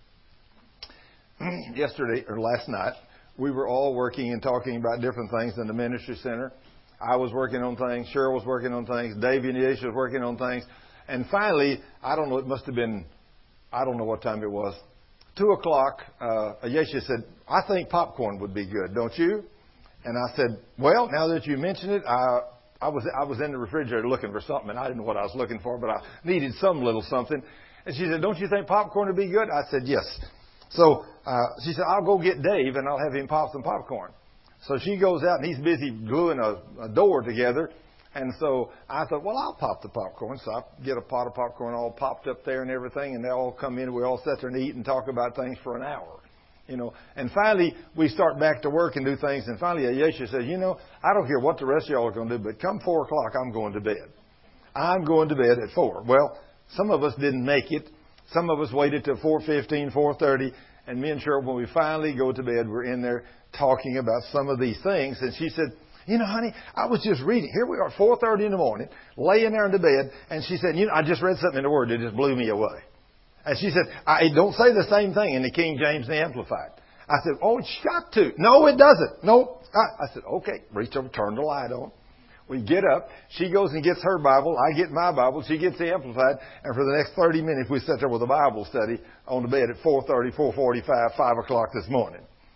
yesterday or last night, we were all working and talking about different things in the ministry center. I was working on things. Cheryl was working on things. Davey and Yesha was working on things. And finally, I don't know, it must have been, I don't know what time it was. 2 o'clock, Yesha said, I think popcorn would be good, don't you? And I said, well, now that you mention it, I was in the refrigerator looking for something, and I didn't know what I was looking for, but I needed some little something. And she said, don't you think popcorn would be good? I said, yes. So she said, I'll go get Dave, and I'll have him pop some popcorn. So she goes out, and he's busy gluing a door together. And so I thought, well, I'll pop the popcorn. So I get a pot of popcorn all popped up there and everything, and they all come in. We all sit there and eat and talk about things for an hour. You know, and finally we start back to work and do things. And finally, Yesha says, you know, I don't care what the rest of y'all are going to do, but come 4 o'clock, I'm going to bed. I'm going to bed at 4. Well, some of us didn't make it. Some of us waited till 4:15, 4:30. And me and Cheryl, when we finally go to bed, we're in there talking about some of these things. And she said, you know, honey, I was just reading. Here we are, 4:30 in the morning, laying there in the bed. And she said, you know, I just read something in the Word that just blew me away. And she said, I don't say the same thing in the King James and the Amplified. I said, oh, it's got to. No, it doesn't. No. I said, okay. Reach over, turn the light on. We get up. She goes and gets her Bible. I get my Bible. She gets the Amplified. And for the next 30 minutes, we sat there with a Bible study on the bed at 4:30, 4:45, 5 o'clock this morning.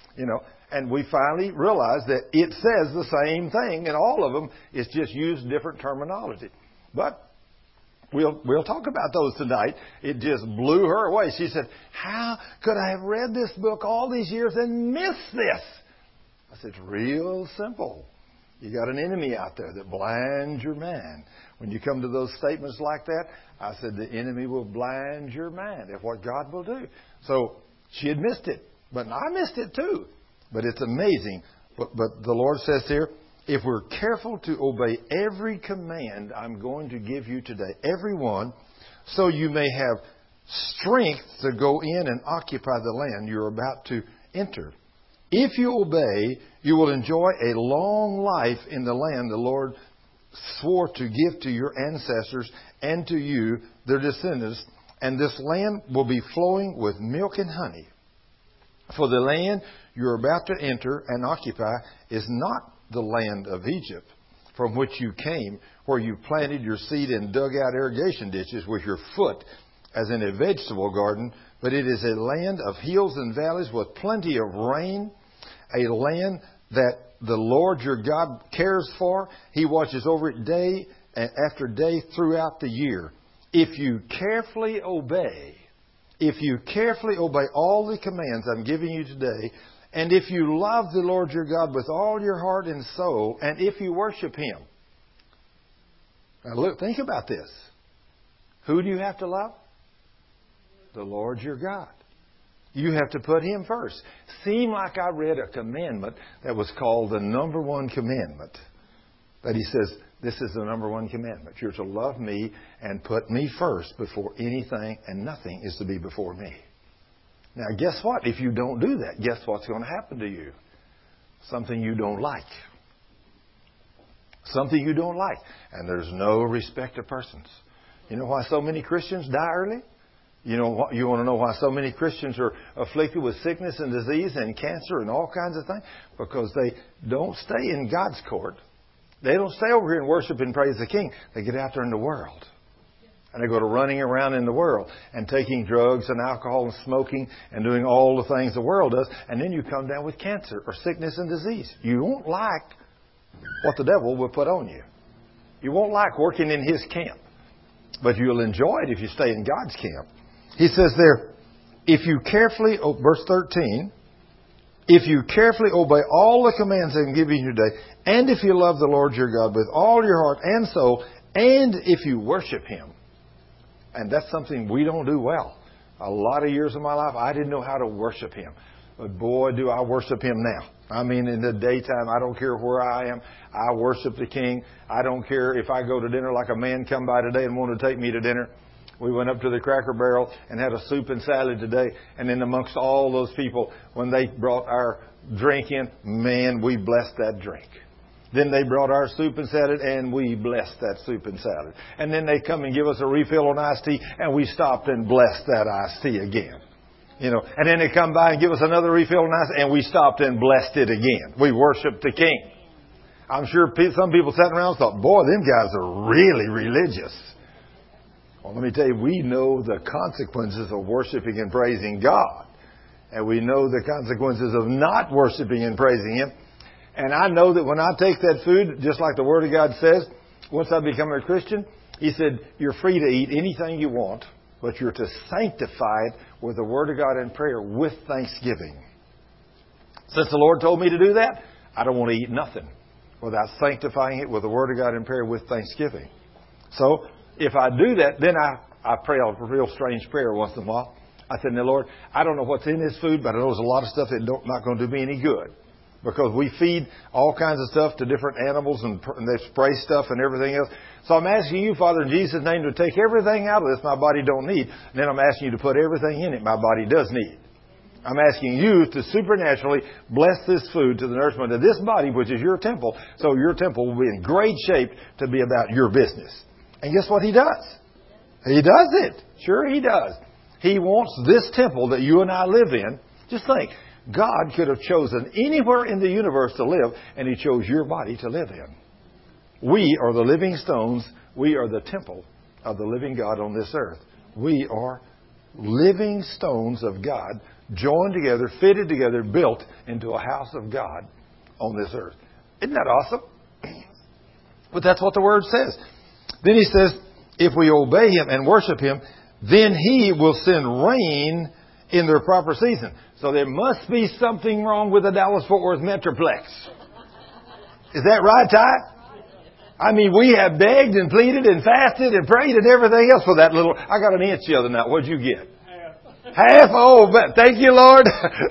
And we finally realized that it says the same thing in all of them. It's just used different terminology. But we'll talk about those tonight. It just blew her away. She said, how could I have read this book all these years and miss this? I said, it's real simple. You got an enemy out there that blinds your mind. When you come to those statements like that, I said, the enemy will blind your mind at what God will do. So she had missed it, but I missed it too. But it's amazing. But the Lord says here, if we're careful to obey every command I'm going to give you today, every one, so you may have strength to go in and occupy the land you're about to enter. If you obey, you will enjoy a long life in the land the Lord swore to give to your ancestors and to you, their descendants, and this land will be flowing with milk and honey. For the land you're about to enter and occupy is not the land of Egypt, from which you came, where you planted your seed and dug out irrigation ditches with your foot, as in a vegetable garden, but it is a land of hills and valleys with plenty of rain, a land that the Lord your God cares for. He watches over it day after day throughout the year. If you carefully obey all the commands I'm giving you today, and if you love the Lord your God with all your heart and soul, and if you worship Him. Now look, think about this. Who do you have to love? The Lord your God. You have to put Him first. Seemed like I read a commandment that was called the number one commandment. That He says, this is the number one commandment. You're to love me and put me first before anything, and nothing is to be before me. Now, guess what? If you don't do that, guess what's going to happen to you? Something you don't like. Something you don't like. And there's no respect of persons. You know why so many Christians die early? You want to know why so many Christians are afflicted with sickness and disease and cancer and all kinds of things? Because they don't stay in God's court. They don't stay over here and worship and praise the King. They get out there in the world. And they go to running around in the world and taking drugs and alcohol and smoking and doing all the things the world does. And then you come down with cancer or sickness and disease. You won't like what the devil will put on you. You won't like working in his camp. But you'll enjoy it if you stay in God's camp. He says there, if you carefully, verse 13, if you carefully obey all the commands I'm giving you today, and if you love the Lord your God with all your heart and soul, and if you worship Him. And that's something we don't do well. A lot of years of my life, I didn't know how to worship Him. But boy, do I worship Him now. I mean, in the daytime, I don't care where I am. I worship the King. I don't care if I go to dinner like a man come by today and wanted to take me to dinner. We went up to the Cracker Barrel and had a soup and salad today. And then amongst all those people, when they brought our drink in, man, we blessed that drink. Then they brought our soup and salad, and we blessed that soup and salad. And then they come and give us a refill on iced tea, and we stopped and blessed that iced tea again. And then they come by and give us another refill on iced tea, and we stopped and blessed it again. We worshiped the King. I'm sure some people sat around and thought, boy, them guys are really religious. Well, let me tell you, we know the consequences of worshiping and praising God. And we know the consequences of not worshiping and praising Him. And I know that when I take that food, just like the Word of God says, once I become a Christian, He said, you're free to eat anything you want, but you're to sanctify it with the Word of God and prayer with thanksgiving. Since the Lord told me to do that, I don't want to eat nothing without sanctifying it with the Word of God and prayer with thanksgiving. So, if I do that, then I pray a real strange prayer once in a while. I said, now Lord, I don't know what's in this food, but I know there's a lot of stuff that's not going to do me any good. Because we feed all kinds of stuff to different animals and they spray stuff and everything else. So I'm asking you, Father, in Jesus' name, to take everything out of this my body don't need. And then I'm asking you to put everything in it my body does need. I'm asking you to supernaturally bless this food to the nourishment of this body, which is your temple. So your temple will be in great shape to be about your business. And guess what He does? He does it. Sure, He does. He wants this temple that you and I live in. Just think. God could have chosen anywhere in the universe to live, and He chose your body to live in. We are the living stones. We are the temple of the living God on this earth. We are living stones of God, joined together, fitted together, built into a house of God on this earth. Isn't that awesome? But that's what the Word says. Then he says, if we obey Him and worship Him, then He will send rain in their proper season. So there must be something wrong with the Dallas-Fort Worth Metroplex. Is that right, Ty? I mean, we have begged and pleaded and fasted and prayed and everything else for that little... I got an inch the other night. What'd you get? Half? Oh, but thank you, Lord.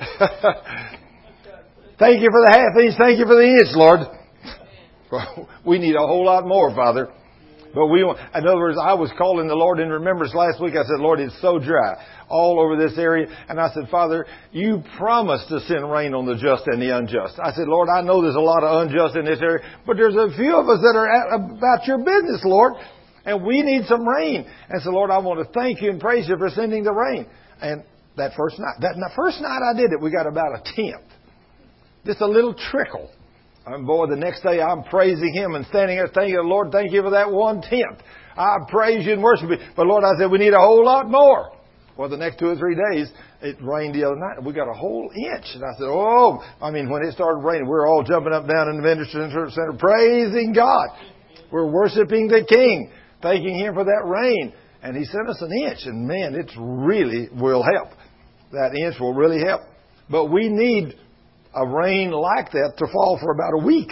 Thank you for the half inch. Thank you for the inch, Lord. We need a whole lot more, Father. But we want, in other words, I was calling the Lord in remembrance last week. I said, Lord, it's so dry all over this area. And I said, Father, you promised to send rain on the just and the unjust. I said, Lord, I know there's a lot of unjust in this area, but there's a few of us that are about your business, Lord. And we need some rain. And so, Lord, I want to thank you and praise you for sending the rain. And that first night I did it, we got about a tenth. Just a little trickle. And boy, the next day I'm praising Him and standing there thanking the Lord, thank you for that 1/10. I praise you and worship you. But Lord, I said, we need a whole lot more. Well, the next 2 or 3 days, it rained the other night, and we got a whole inch. And I said, when it started raining, we were all jumping up and down in the Ministry Center, praising God. We're worshiping the King, thanking Him for that rain. And He sent us an inch, and man, it really will help. That inch will really help. But we need a rain like that to fall for about a week.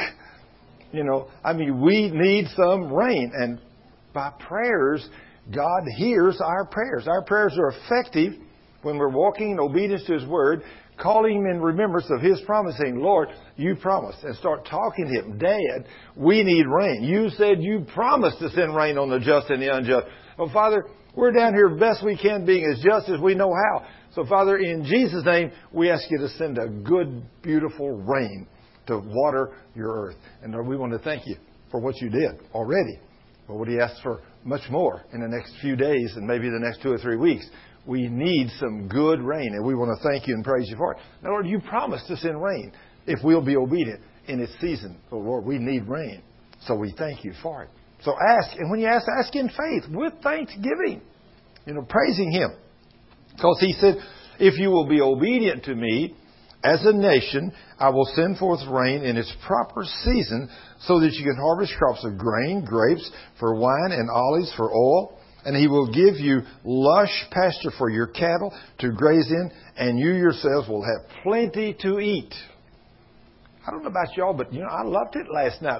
We need some rain. And by prayers, God hears our prayers. Our prayers are effective when we're walking in obedience to His Word, calling Him in remembrance of His promise, saying, Lord, you promised, and start talking to Him. Dad, we need rain. You said you promised to send rain on the just and the unjust. Well, Father, we're down here best we can, being as just as we know how. So, Father, in Jesus' name, we ask you to send a good, beautiful rain to water your earth. And Lord, we want to thank you for what you did already. But what He asks for much more in the next few days and maybe the next 2 or 3 weeks. We need some good rain, and we want to thank you and praise you for it. Now, Lord, you promised to send rain if we'll be obedient in its season. So, Lord, we need rain. So we thank you for it. So ask, and when you ask in faith, with thanksgiving, praising Him. Because He said, if you will be obedient to me, as a nation, I will send forth rain in its proper season so that you can harvest crops of grain, grapes, for wine, and olives for oil. And He will give you lush pasture for your cattle to graze in, and you yourselves will have plenty to eat. I don't know about y'all, but I loved it last night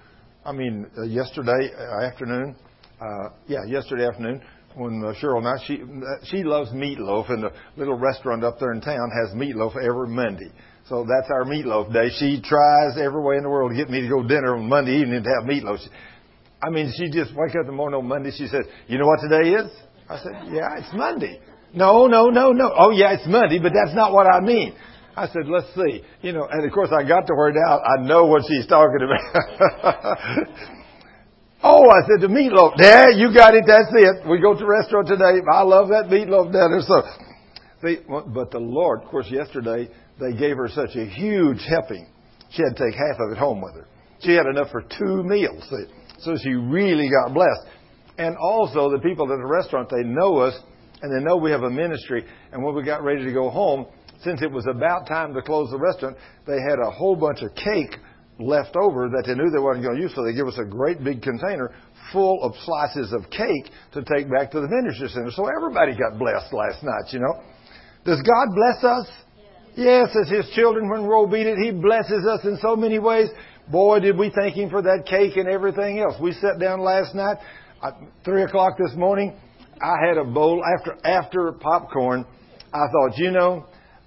yesterday afternoon. Yesterday afternoon. When Cheryl and I, she loves meatloaf, and the little restaurant up there in town has meatloaf every Monday. So that's our meatloaf day. She tries every way in the world to get me to go to dinner on Monday evening to have meatloaf. She just wake up in the morning on Monday. She said, you know what today is? I said, yeah, it's Monday. No. Oh, yeah, it's Monday, but that's not what I mean. I said, let's see. And of course I got the word out. I know what she's talking about. Oh, I said, the meatloaf. Dad, you got it. That's it. We go to the restaurant today. I love that meatloaf down there. So, but the Lord, of course, yesterday, they gave her such a huge helping. She had to take half of it home with her. She had enough for 2 meals. So she really got blessed. And also the people at the restaurant, they know us and they know we have a ministry. And when we got ready to go home, since it was about time to close the restaurant, they had a whole bunch of cake left over that they knew they weren't going to use, so they give us a great big container full of slices of cake to take back to the ministry center. So everybody got blessed last night, Does God bless us? Yes, as His children, when we're obedient, He blesses us in so many ways. Boy, did we thank Him for that cake and everything else. We sat down last night, 3 o'clock this morning. I had a bowl after popcorn. I thought,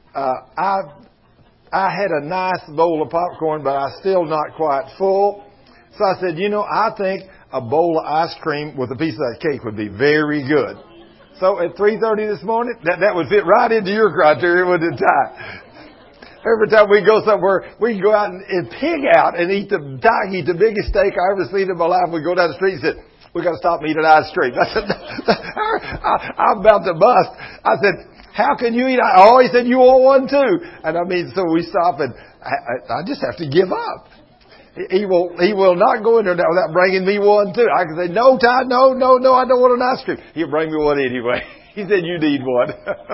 I had a nice bowl of popcorn, but I'm still not quite full. So I said, I think a bowl of ice cream with a piece of that cake would be very good. So at 3:30 this morning, that would fit right into your criteria, wouldn't it, Ty? Every time we go somewhere, we can go out and pig out and eat the biggest steak I ever seen in my life. We go down the street and said, we got to stop and eat an ice cream. I said, I'm about to bust. I said, how can you eat? Oh, he said, you want one too. And so we stop and I just have to give up. He will not go in there without bringing me one too. I can say, no, Todd, no, I don't want an ice cream. He'll bring me one anyway. He said, you need one.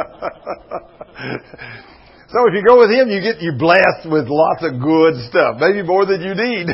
So if you go with him, you blessed with lots of good stuff. Maybe more than you need.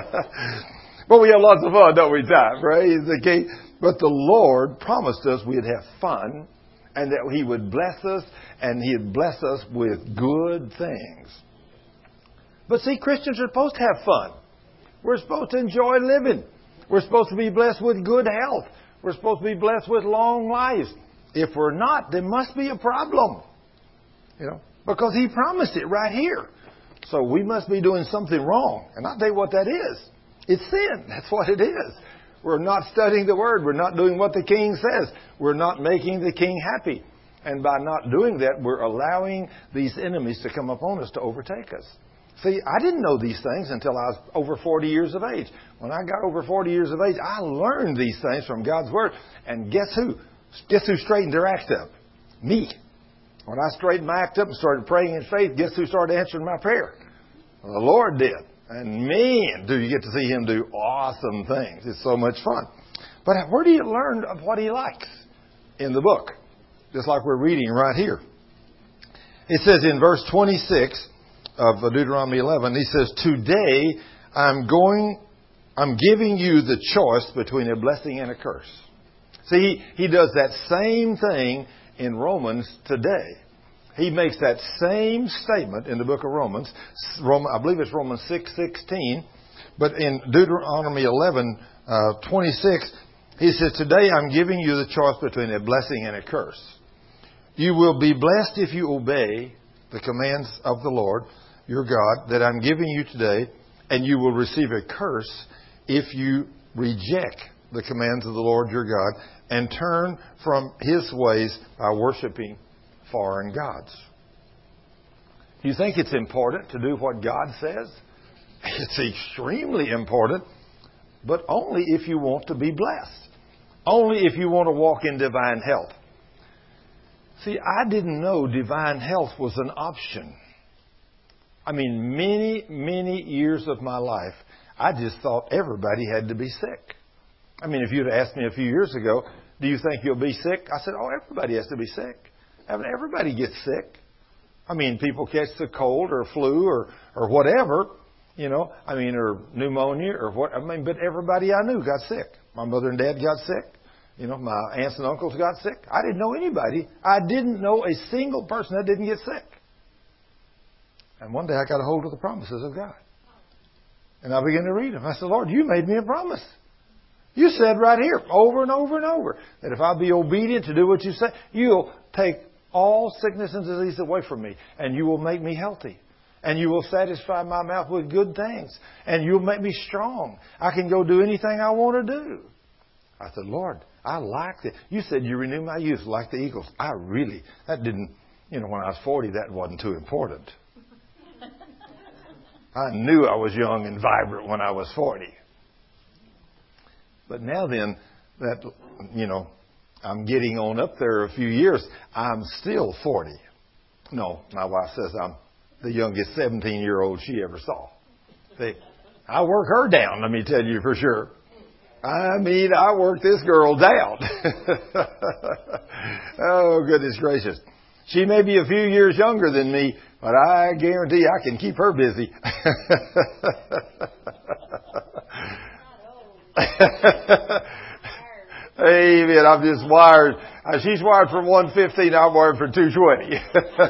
But we have lots of fun, don't we, Ty? Praise the King. But the Lord promised us we'd have fun and that He would bless us and He'd bless us with good things. But see, Christians are supposed to have fun. We're supposed to enjoy living. We're supposed to be blessed with good health. We're supposed to be blessed with long lives. If we're not, there must be a problem. Because He promised it right here. So we must be doing something wrong. And I'll tell you what that is. It's sin. That's what it is. We're not studying the Word. We're not doing what the King says. We're not making the King happy. And by not doing that, we're allowing these enemies to come upon us to overtake us. See, I didn't know these things until I was over 40 years of age. When I got over 40 years of age, I learned these things from God's Word. And guess who? Guess who straightened their act up? Me. When I straightened my act up and started praying in faith, guess who started answering my prayer? Well, the Lord did. And man, do you get to see Him do awesome things. It's so much fun. But where do you learn of what He likes? In the book. Just like we're reading right here. It says in verse 26 of Deuteronomy 11, He says, today I'm giving you the choice between a blessing and a curse. See, He does that same thing in Romans today. He makes that same statement in the book of Romans. I believe it's Romans 6:16. But in Deuteronomy 11:26, He says, today I'm giving you the choice between a blessing and a curse. You will be blessed if you obey the commands of the Lord, your God, that I'm giving you today, and you will receive a curse if you reject the commands of the Lord your God and turn from His ways by worshiping foreign gods. Do you think it's important to do what God says? It's extremely important, but only if you want to be blessed. Only if you want to walk in divine health. See, I didn't know divine health was an option. I mean, many years of my life, I just thought everybody had to be sick. I mean, if you'd asked me a few years ago, do you think you'll be sick? I said, oh, everybody has to be sick. I mean, everybody gets sick. I mean, people catch the cold or flu or whatever, or pneumonia or what. I mean, but everybody I knew got sick. My mother and dad got sick. My aunts and uncles got sick. I didn't know anybody. I didn't know a single person that didn't get sick. And one day I got a hold of the promises of God. And I began to read them. I said, Lord, you made me a promise. You said right here, over and over and over, that if I'll be obedient to do what you say, you'll take all sickness and disease away from me, and you will make me healthy. And you will satisfy my mouth with good things. And you'll make me strong. I can go do anything I want to do. I said, Lord, I like it. You said you renew my youth like the eagles. That didn't, when I was 40, that wasn't too important. I knew I was young and vibrant when I was 40. But now then, that, I'm getting on up there a few years, I'm still 40. No, my wife says I'm the youngest 17-year-old she ever saw. See, I work her down, let me tell you for sure. I work this girl down. Oh, goodness gracious. She may be a few years younger than me, but I guarantee I can keep her busy. Amen. I'm just wired. She's wired for 115. I'm wired for 220.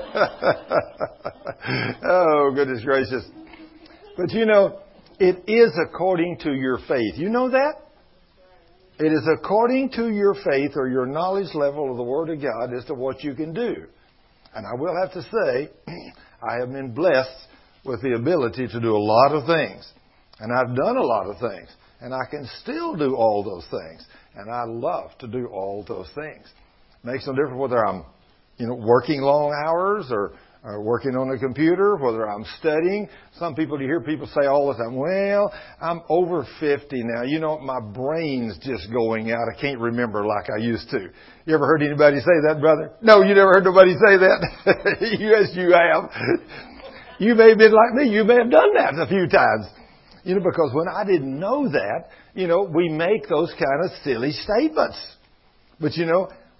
Oh, goodness gracious. But it is according to your faith. You know that? It is according to your faith or your knowledge level of the Word of God as to what you can do. And I will have to say, I have been blessed with the ability to do a lot of things. And I've done a lot of things. And I can still do all those things. And I love to do all those things. Makes no difference whether I'm, working long hours or working on a computer, whether I'm studying. Some people, you hear people say all the time, well, I'm over 50 now. My brain's just going out. I can't remember like I used to. You ever heard anybody say that, brother? No, you never heard nobody say that? Yes, you have. You may have been like me. You may have done that a few times. Because when I didn't know that, we make those kind of silly statements. But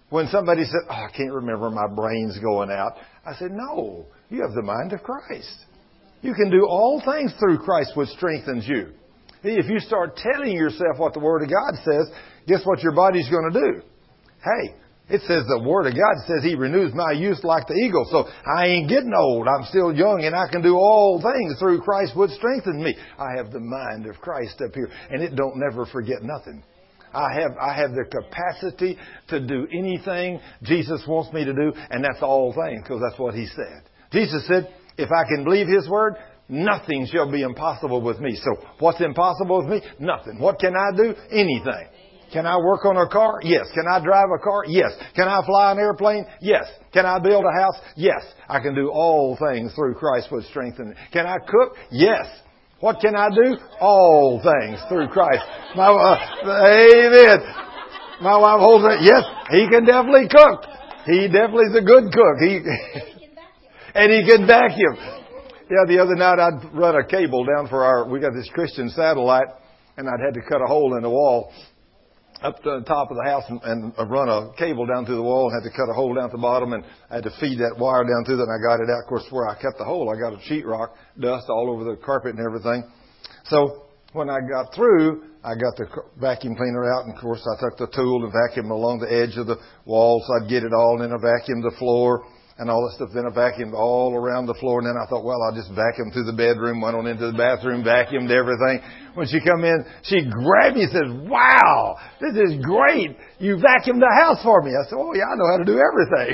When somebody said, oh, I can't remember, my brain's going out. I said, no, you have the mind of Christ. You can do all things through Christ which strengthens you. If you start telling yourself what the Word of God says, guess what your body's going to do? Hey, it says the Word of God says He renews my youth like the eagle. So I ain't getting old. I'm still young and I can do all things through Christ which strengthens me. I have the mind of Christ up here and it don't never forget nothing. I have the capacity to do anything Jesus wants me to do, and that's all things, because that's what He said. Jesus said, if I can believe His Word, nothing shall be impossible with me. So what's impossible with me? Nothing. What can I do? Anything. Can I work on a car? Yes. Can I drive a car? Yes. Can I fly an airplane? Yes. Can I build a house? Yes. I can do all things through Christ which strengthens me. Can I cook? Yes. What can I do? All things through Christ. Amen. My wife holds it. Yes, he can definitely cook. He definitely is a good cook. And he can vacuum. Yeah, the other night I'd run a cable down for we got this Christian satellite, and I'd had to cut a hole in the wall up to the top of the house and run a cable down through the wall, and had to cut a hole down at the bottom, and I had to feed that wire down through there, and I got it out. Of course, where I cut the hole, I got a sheetrock dust all over the carpet and everything. So when I got through, I got the vacuum cleaner out, and of course I took the tool and vacuumed along the edge of the wall, so I'd get it all, and then I vacuumed the floor and all that stuff. Then I vacuumed all around the floor, and then I thought, well, I'll just vacuum through the bedroom, went on into the bathroom, vacuumed everything. When she come in, she grabbed me and said, wow, this is great. You vacuumed the house for me. I said, oh yeah, I know how to do everything.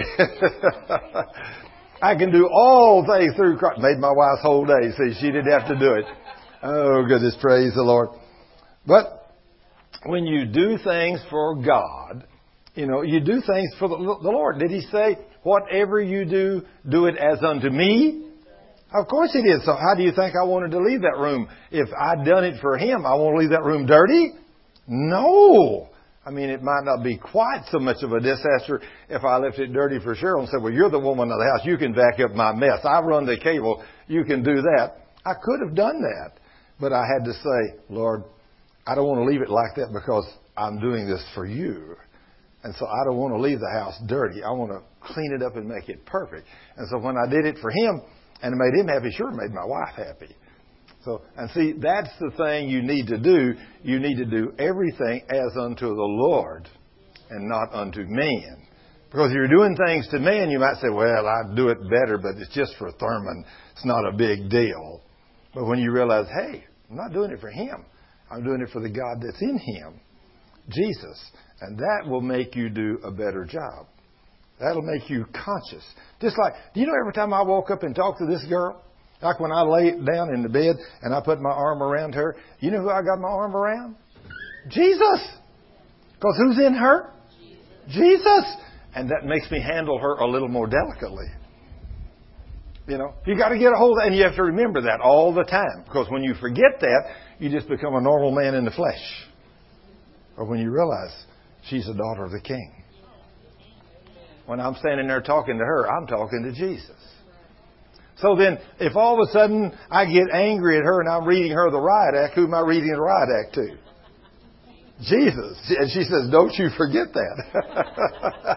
I can do all things through Christ. Made my wife's whole day. See, she didn't have to do it. Oh goodness, praise the Lord. But when you do things for God, you do things for the Lord. Did He say, whatever you do, do it as unto me? Of course He did. So how do you think I wanted to leave that room? If I'd done it for Him, I want to leave that room dirty? No. I mean, it might not be quite so much of a disaster if I left it dirty for Cheryl and said, well, you're the woman of the house. You can vac up my mess. I run the cable. You can do that. I could have done that. But I had to say, Lord, I don't want to leave it like that because I'm doing this for you. And so I don't want to leave the house dirty. I want to clean it up and make it perfect. And so when I did it for Him and it made Him happy, sure, it made my wife happy. So, and see, that's the thing you need to do. You need to do everything as unto the Lord and not unto man. Because if you're doing things to man, you might say, well, I'd do it better, but it's just for Thurman. It's not a big deal. But when you realize, hey, I'm not doing it for him. I'm doing it for the God that's in him, Jesus. And that will make you do a better job. That'll make you conscious. Just like, do you know every time I woke up and talked to this girl, like when I lay down in the bed and I put my arm around her, you know who I got my arm around? Jesus. Because who's in her? Jesus. And that makes me handle her a little more delicately. You know, you got to get a hold of that, and you have to remember that all the time. Because when you forget that, you just become a normal man in the flesh. Or when you realize she's a daughter of the King. When I'm standing there talking to her, I'm talking to Jesus. So then, if all of a sudden I get angry at her and I'm reading her the riot act, who am I reading the riot act to? Jesus. And she says, don't you forget that.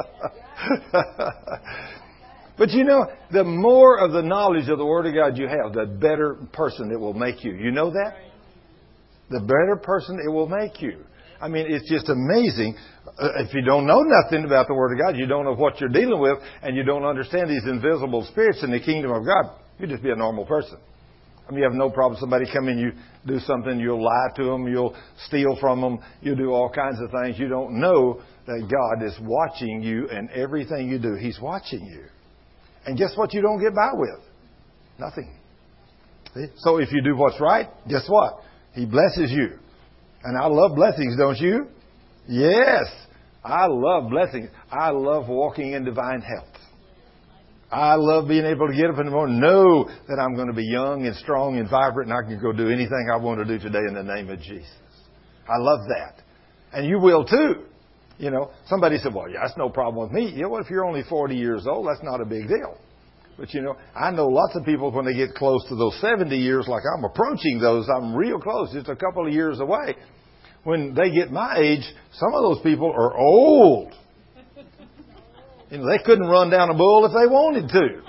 But you know, the more of the knowledge of the Word of God you have, the better person it will make you. You know that? The better person it will make you. I mean, it's just amazing. If you don't know nothing about the Word of God, you don't know what you're dealing with, and you don't understand these invisible spirits in the kingdom of God, you just be a normal person. I mean, you have no problem. Somebody come in, you do something, you'll lie to them, you'll steal from them, you'll do all kinds of things. You don't know that God is watching you, and everything you do, He's watching you. And guess what you don't get by with? Nothing. See? So if you do what's right, guess what? He blesses you. And I love blessings, don't you? Yes. I love blessings. I love walking in divine health. I love being able to get up in the morning, know that I'm going to be young and strong and vibrant, and I can go do anything I want to do today in the name of Jesus. I love that. And you will too. You know, somebody said, well, yeah, that's no problem with me. You know what? If you're only 40 years old, that's not a big deal. But, you know, I know lots of people when they get close to those 70 years, like I'm approaching those, I'm real close, just a couple of years away. When they get my age, some of those people are old. They couldn't run down a bull if they wanted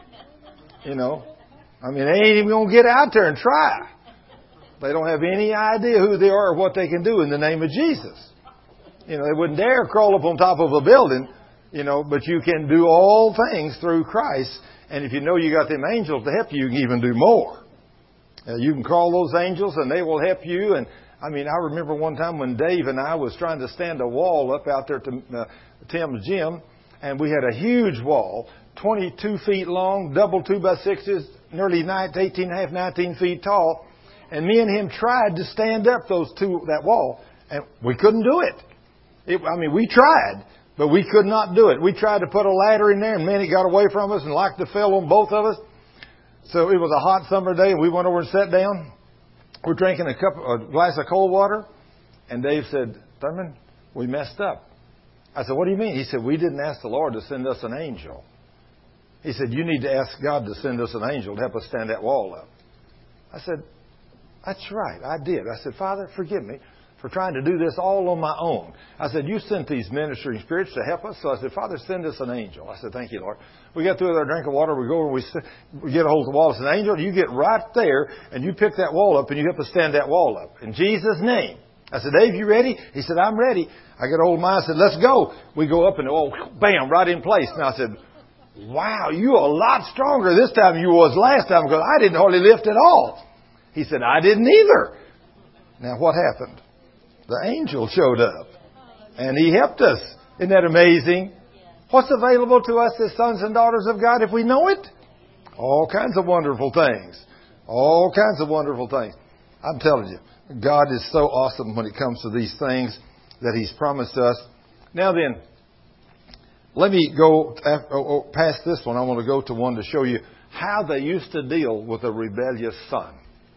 to. They ain't even going to get out there and try. They don't have any idea who they are or what they can do in the name of Jesus. They wouldn't dare crawl up on top of a building, but you can do all things through Christ. And if you know you got them angels to help you, you can even do more. You can call those angels and they will help you. And I remember one time when Dave and I was trying to stand a wall up out there to Tim's gym, and we had a huge wall, 22 feet long, double 2x6s, nearly 18 and a half, 19 feet tall. And me and him tried to stand up that wall, and we couldn't do it. We tried, but we could not do it. We tried to put a ladder in there, and man, it got away from us and like to fell on both of us. So it was a hot summer day, and we went over and sat down. We're drinking a glass of cold water, and Dave said, "Thurman, we messed up." I said, "What do you mean?" He said, "We didn't ask the Lord to send us an angel." He said, "You need to ask God to send us an angel to help us stand that wall up." I said, "That's right, I did." I said, "Father, forgive me for trying to do this all on my own." I said, "You sent these ministering spirits to help us." So I said, "Father, send us an angel." I said, "Thank you, Lord." We got through with our drink of water. We go over, we get a hold of the wall. I said, "Angel, you get right there and you pick that wall up and you help us stand that wall up. In Jesus' name." I said, "Dave, you ready?" He said, "I'm ready." I got a hold of mine. I said, "Let's go." We go up and bam, right in place. And I said, "Wow, you're a lot stronger this time than you was last time because I didn't hardly lift at all." He said, "I didn't either." Now what happened? The angel showed up and he helped us. Isn't that amazing? What's available to us as sons and daughters of God if we know it? All kinds of wonderful things. All kinds of wonderful things. I'm telling you, God is so awesome when it comes to these things that He's promised us. Now then, let me go past this one. I want to go to one to show you how they used to deal with a rebellious son.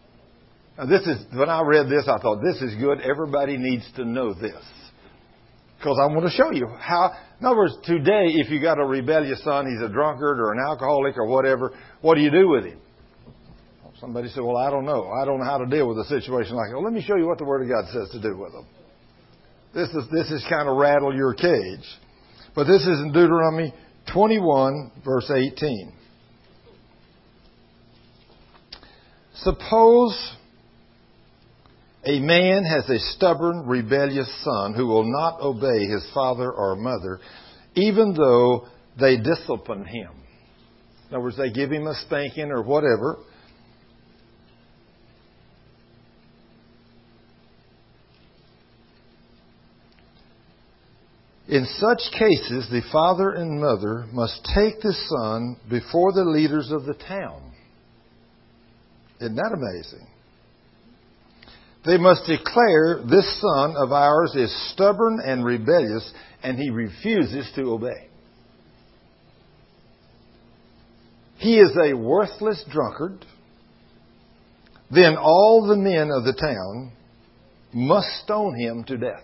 Now when I read this, I thought, this is good. Everybody needs to know this. Because I want to show you how, in other words, today, if you got a rebellious son, he's a drunkard or an alcoholic or whatever, what do you do with him? Somebody said, "Well, I don't know. I don't know how to deal with a situation like that." Well, let me show you what the Word of God says to do with them. This is kind of rattle your cage. But this is in Deuteronomy 21, verse 18. "Suppose a man has a stubborn, rebellious son who will not obey his father or mother, even though they discipline him." In other words, they give him a spanking or whatever. "In such cases, the father and mother must take the son before the leaders of the town." Isn't that amazing? "They must declare, 'This son of ours is stubborn and rebellious, and he refuses to obey. He is a worthless drunkard.' Then all the men of the town must stone him to death.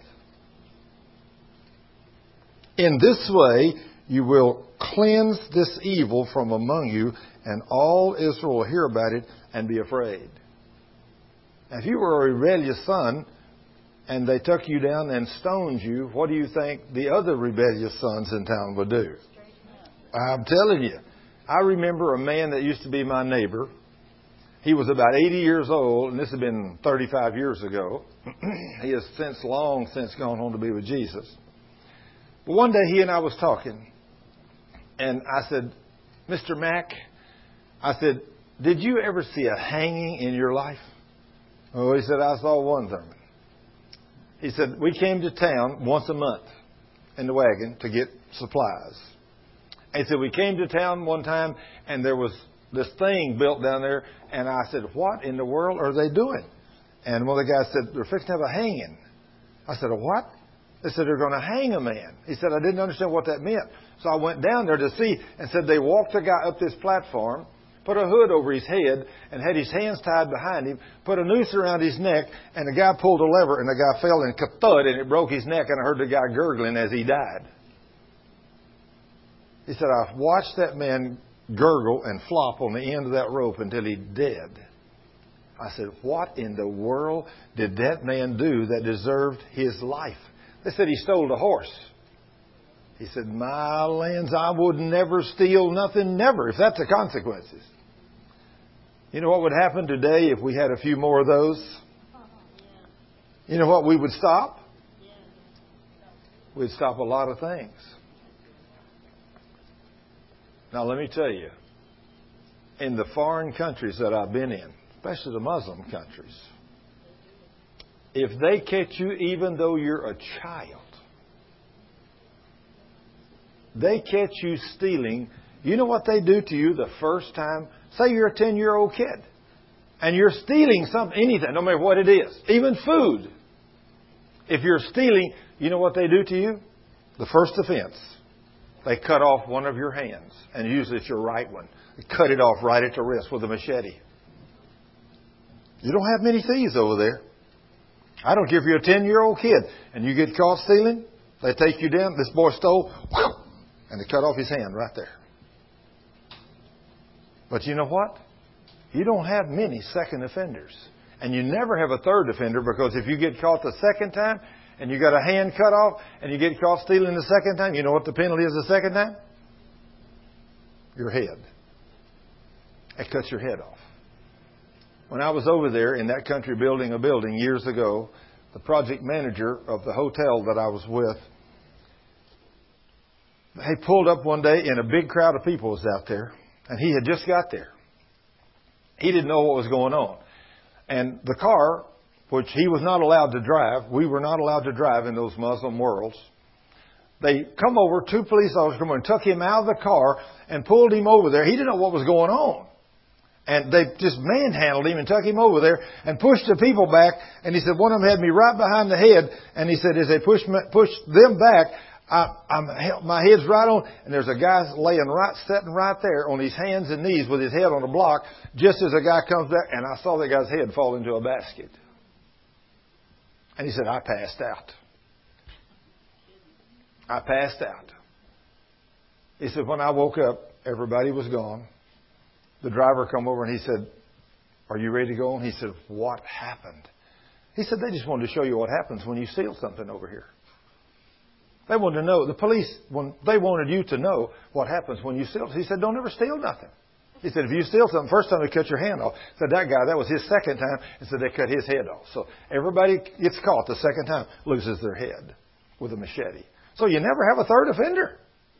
In this way, you will cleanse this evil from among you, and all Israel will hear about it and be afraid." Now, if you were a rebellious son and they took you down and stoned you, what do you think the other rebellious sons in town would do? I'm telling you. I remember a man that used to be my neighbor. He was about 80 years old, and this had been 35 years ago. He has long since gone home to be with Jesus. But one day he and I was talking, and I said, "Mr. Mack," I said, "did you ever see a hanging in your life?" "Oh," he said, "I saw one, Thurman." He said, "We came to town once a month in the wagon to get supplies." And he said, "We came to town one time, and there was this thing built down there." And I said, "What in the world are they doing?" And one of the guys said, "They're fixing to have a hanging." I said, "A what?" They said, "They're going to hang a man." He said, "I didn't understand what that meant." So I went down there to see, and said they walked the guy up this platform, put a hood over his head, and had his hands tied behind him, put a noose around his neck, and the guy pulled a lever, and the guy fell and thud, and it broke his neck, and I heard the guy gurgling as he died. He said, "I watched that man gurgle and flop on the end of that rope until he dead." I said, "What in the world did that man do that deserved his life?" They said he stole a horse. He said, my lands, I would never steal nothing, never, if that's the consequences. You know what would happen today if we had a few more of those? You know what we would stop? We'd stop a lot of things. Now let me tell you, in the foreign countries that I've been in, especially the Muslim countries, if they catch you even though you're a child, they catch you stealing, you know what they do to you the first time? Say you're a 10-year-old kid and you're stealing something, anything, no matter what it is, even food. If you're stealing, you know what they do to you? The first offense, they cut off one of your hands, and usually it's your right one. They cut it off right at the wrist with a machete. You don't have many thieves over there. I don't care if you're a 10-year-old kid and you get caught stealing, they take you down, this boy stole, and they cut off his hand right there. But you know what? You don't have many second offenders. And you never have a third offender, because if you get caught the second time and you got a hand cut off and you get caught stealing the second time, you know what the penalty is the second time? Your head. It cuts your head off. When I was over there in that country building a building years ago, the project manager of the hotel that I was with, he pulled up one day and a big crowd of people was out there, and he had just got there. He didn't know what was going on. And the car, which he was not allowed to drive, we were not allowed to drive in those Muslim worlds. They come over, 2 police officers come over and took him out of the car and pulled him over there. He didn't know what was going on. And they just manhandled him and took him over there and pushed the people back. And he said, one of them had me right behind the head. And he said, as they pushed them back, my head's right on, and there's a guy sitting right there on his hands and knees with his head on a block, just as a guy comes back, and I saw that guy's head fall into a basket. And he said, I passed out. I passed out. He said, when I woke up, everybody was gone. The driver come over and he said, are you ready to go? And he said, what happened? He said, they just wanted to show you what happens when you steal something over here. They wanted to know, the police, they wanted you to know what happens when you steal. He said, don't ever steal nothing. He said, if you steal something, first time they cut your hand off. He said, that guy, that was his second time. He said, they cut his head off. So everybody gets caught the second time, loses their head with a machete. So you never have a third offender.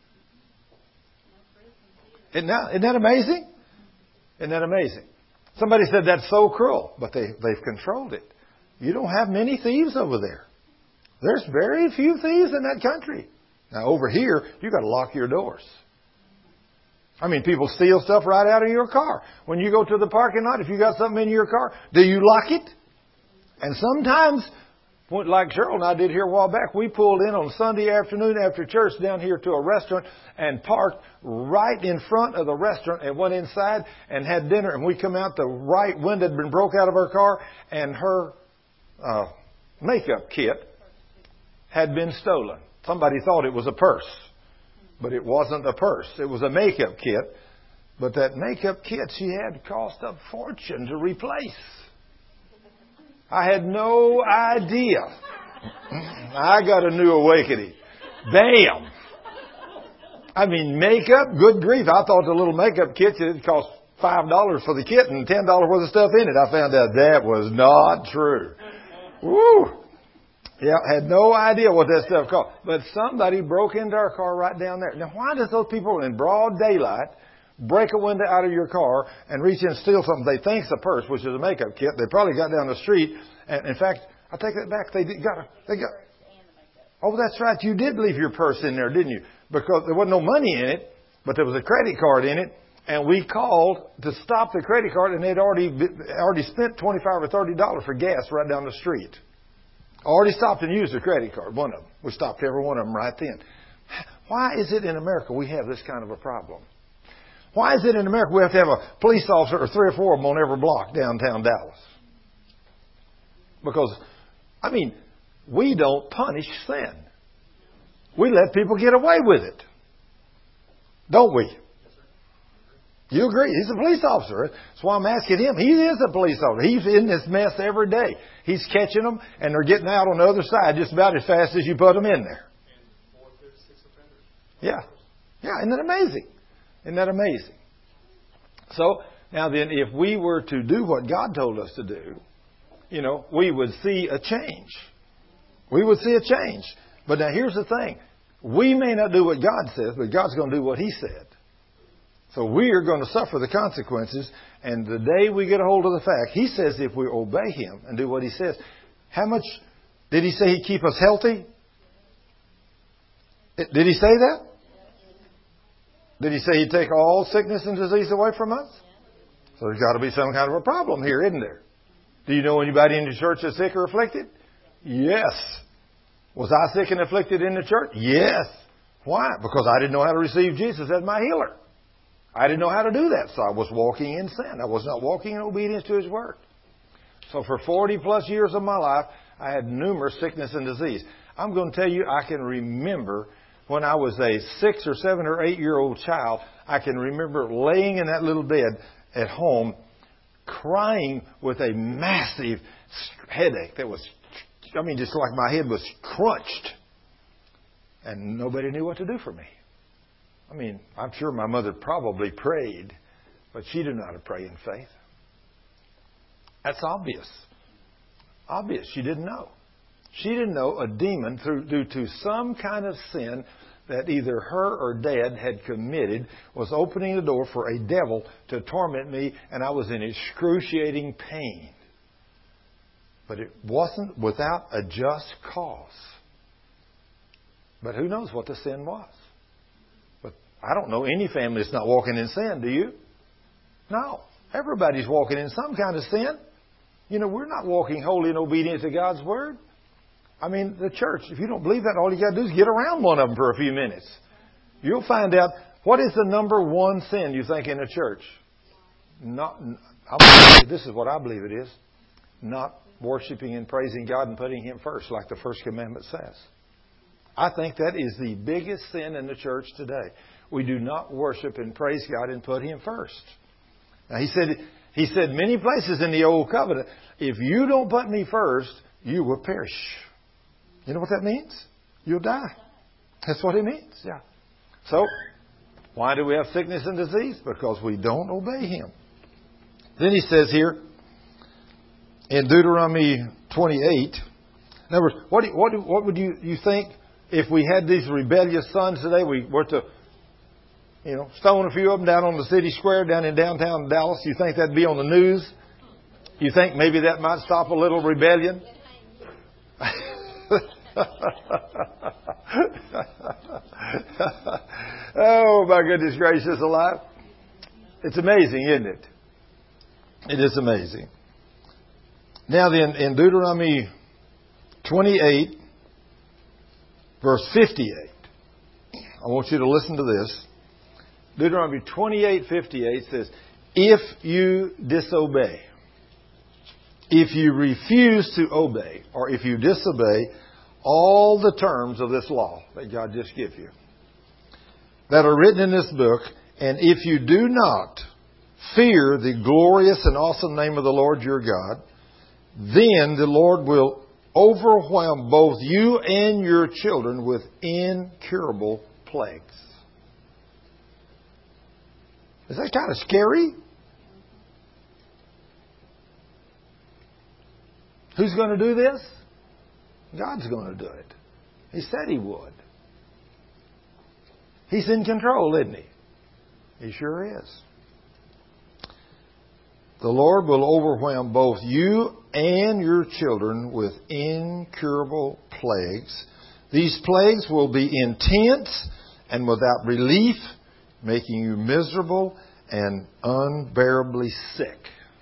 Isn't that amazing? Isn't that amazing? Somebody said that's so cruel, but they've controlled it. You don't have many thieves over there. There's very few thieves in that country. Now over here, you've got to lock your doors. I mean, people steal stuff right out of your car. When you go to the parking lot, if you got something in your car, do you lock it? And sometimes, like Cheryl and I did here a while back, we pulled in on Sunday afternoon after church down here to a restaurant and parked right in front of the restaurant and went inside and had dinner. And we come out, the right window had been broke out of her car, and her makeup kit had been stolen. Somebody thought it was a purse, but it wasn't a purse. It was a makeup kit. But that makeup kit she had cost a fortune to replace. I had no idea. I got a new awakening. Bam! I mean, makeup, good grief. I thought the little makeup kit, it cost $5 for the kit and $10 worth of stuff in it. I found out that was not true. Woo! Yeah, had no idea what that stuff cost. But somebody broke into our car right down there. Now, why does those people in broad daylight break a window out of your car and reach in and steal something they think's a purse, which is a makeup kit? They probably got down the street. And in fact, I take that back. They got. Oh, that's right. You did leave your purse in there, didn't you? Because there wasn't no money in it, but there was a credit card in it. And we called to stop the credit card, and they'd already spent $25 or $30 for gas right down the street. Already stopped and used the credit card, one of them. We stopped every one of them right then. Why is it in America we have this kind of a problem? Why is it in America we have to have a police officer or 3 or 4 of them on every block downtown Dallas? Because, I mean, we don't punish sin. We let people get away with it. Don't we? You agree? He's a police officer. That's why I'm asking him. He is a police officer. He's in this mess every day. He's catching them, and they're getting out on the other side just about as fast as you put them in there. Yeah. Yeah, isn't that amazing? Isn't that amazing? So, now then, if we were to do what God told us to do, we would see a change. We would see a change. But now here's the thing. We may not do what God says, but God's going to do what He said. So we are going to suffer the consequences. And the day we get a hold of the fact, He says if we obey Him and do what He says, how much did He say He'd keep us healthy? Did He say that? Did He say He'd take all sickness and disease away from us? So there's got to be some kind of a problem here, isn't there? Do you know anybody in the church that's sick or afflicted? Yes. Was I sick and afflicted in the church? Yes. Why? Because I didn't know how to receive Jesus as my healer. I didn't know how to do that, so I was walking in sin. I was not walking in obedience to His Word. So for 40 plus years of my life, I had numerous sickness and disease. I'm going to tell you, I can remember when I was a 6 or 7 or 8-year-old child, I can remember laying in that little bed at home, crying with a massive headache that was, just like my head was crunched. And nobody knew what to do for me. I'm sure my mother probably prayed, but she didn't know how to pray in faith. That's obvious. Obvious. She didn't know. She didn't know a demon, due to some kind of sin that either her or Dad had committed, was opening the door for a devil to torment me, and I was in excruciating pain. But it wasn't without a just cause. But who knows what the sin was? But I don't know any family that's not walking in sin, do you? No. Everybody's walking in some kind of sin. We're not walking holy and obedient to God's Word. The church, if you don't believe that, all you got to do is get around one of them for a few minutes. You'll find out, what is the number one sin you think in a church? This is what I believe it is. Not worshiping and praising God and putting Him first, like the first commandment says. I think that is the biggest sin in the church today. We do not worship and praise God and put Him first. Now, He said many places in the Old Covenant, if you don't put me first, you will perish. You know what that means? You'll die. That's what it means. Yeah. So, why do we have sickness and disease? Because we don't obey Him. Then He says here, in Deuteronomy 28, in other words, what would you think if we had these rebellious sons today? We were to, stone a few of them down on the city square down in downtown Dallas. You think that'd be on the news? You think maybe that might stop a little rebellion? Oh, my goodness gracious alive. It's amazing, isn't it? It is amazing. Now then, in Deuteronomy 28, verse 58, I want you to listen to this. Deuteronomy 28:58 says, if you disobey, if you refuse to obey, or if you disobey all the terms of this law that God just gave you, that are written in this book, and if you do not fear the glorious and awesome name of the Lord your God, then the Lord will overwhelm both you and your children with incurable plagues. Is that kind of scary? Who's going to do this? God's going to do it. He said He would. He's in control, isn't He? He sure is. The Lord will overwhelm both you and your children with incurable plagues. These plagues will be intense and without relief, making you miserable and unbearably sick.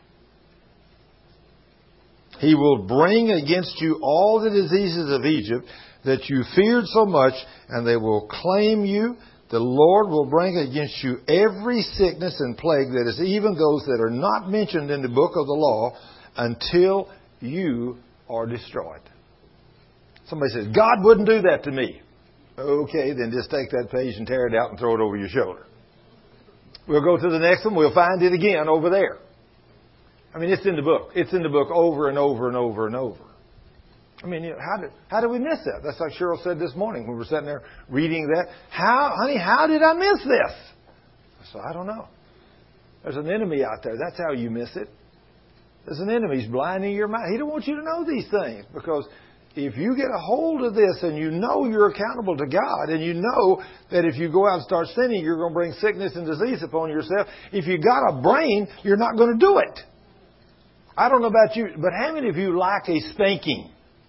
He will bring against you all the diseases of Egypt that you feared so much, and they will claim you. The Lord will bring against you every sickness and plague that is even those that are not mentioned in the book of the law until you are destroyed. Somebody says, God wouldn't do that to me. Okay, then just take that page and tear it out and throw it over your shoulder. We'll go to the next one. We'll find it again over there. It's in the book. It's in the book over and over and over and over. I mean, how did we miss that? That's like Cheryl said this morning when we were sitting there reading that. How did I miss this? So I don't know. There's an enemy out there. That's how you miss it. There's an enemy. He's blinding your mind. He don't want you to know these things, because if you get a hold of this and you know you're accountable to God, and you know that if you go out and start sinning, you're going to bring sickness and disease upon yourself. If you got a brain, you're not going to do it. I don't know about you, but how many of you like a spanking?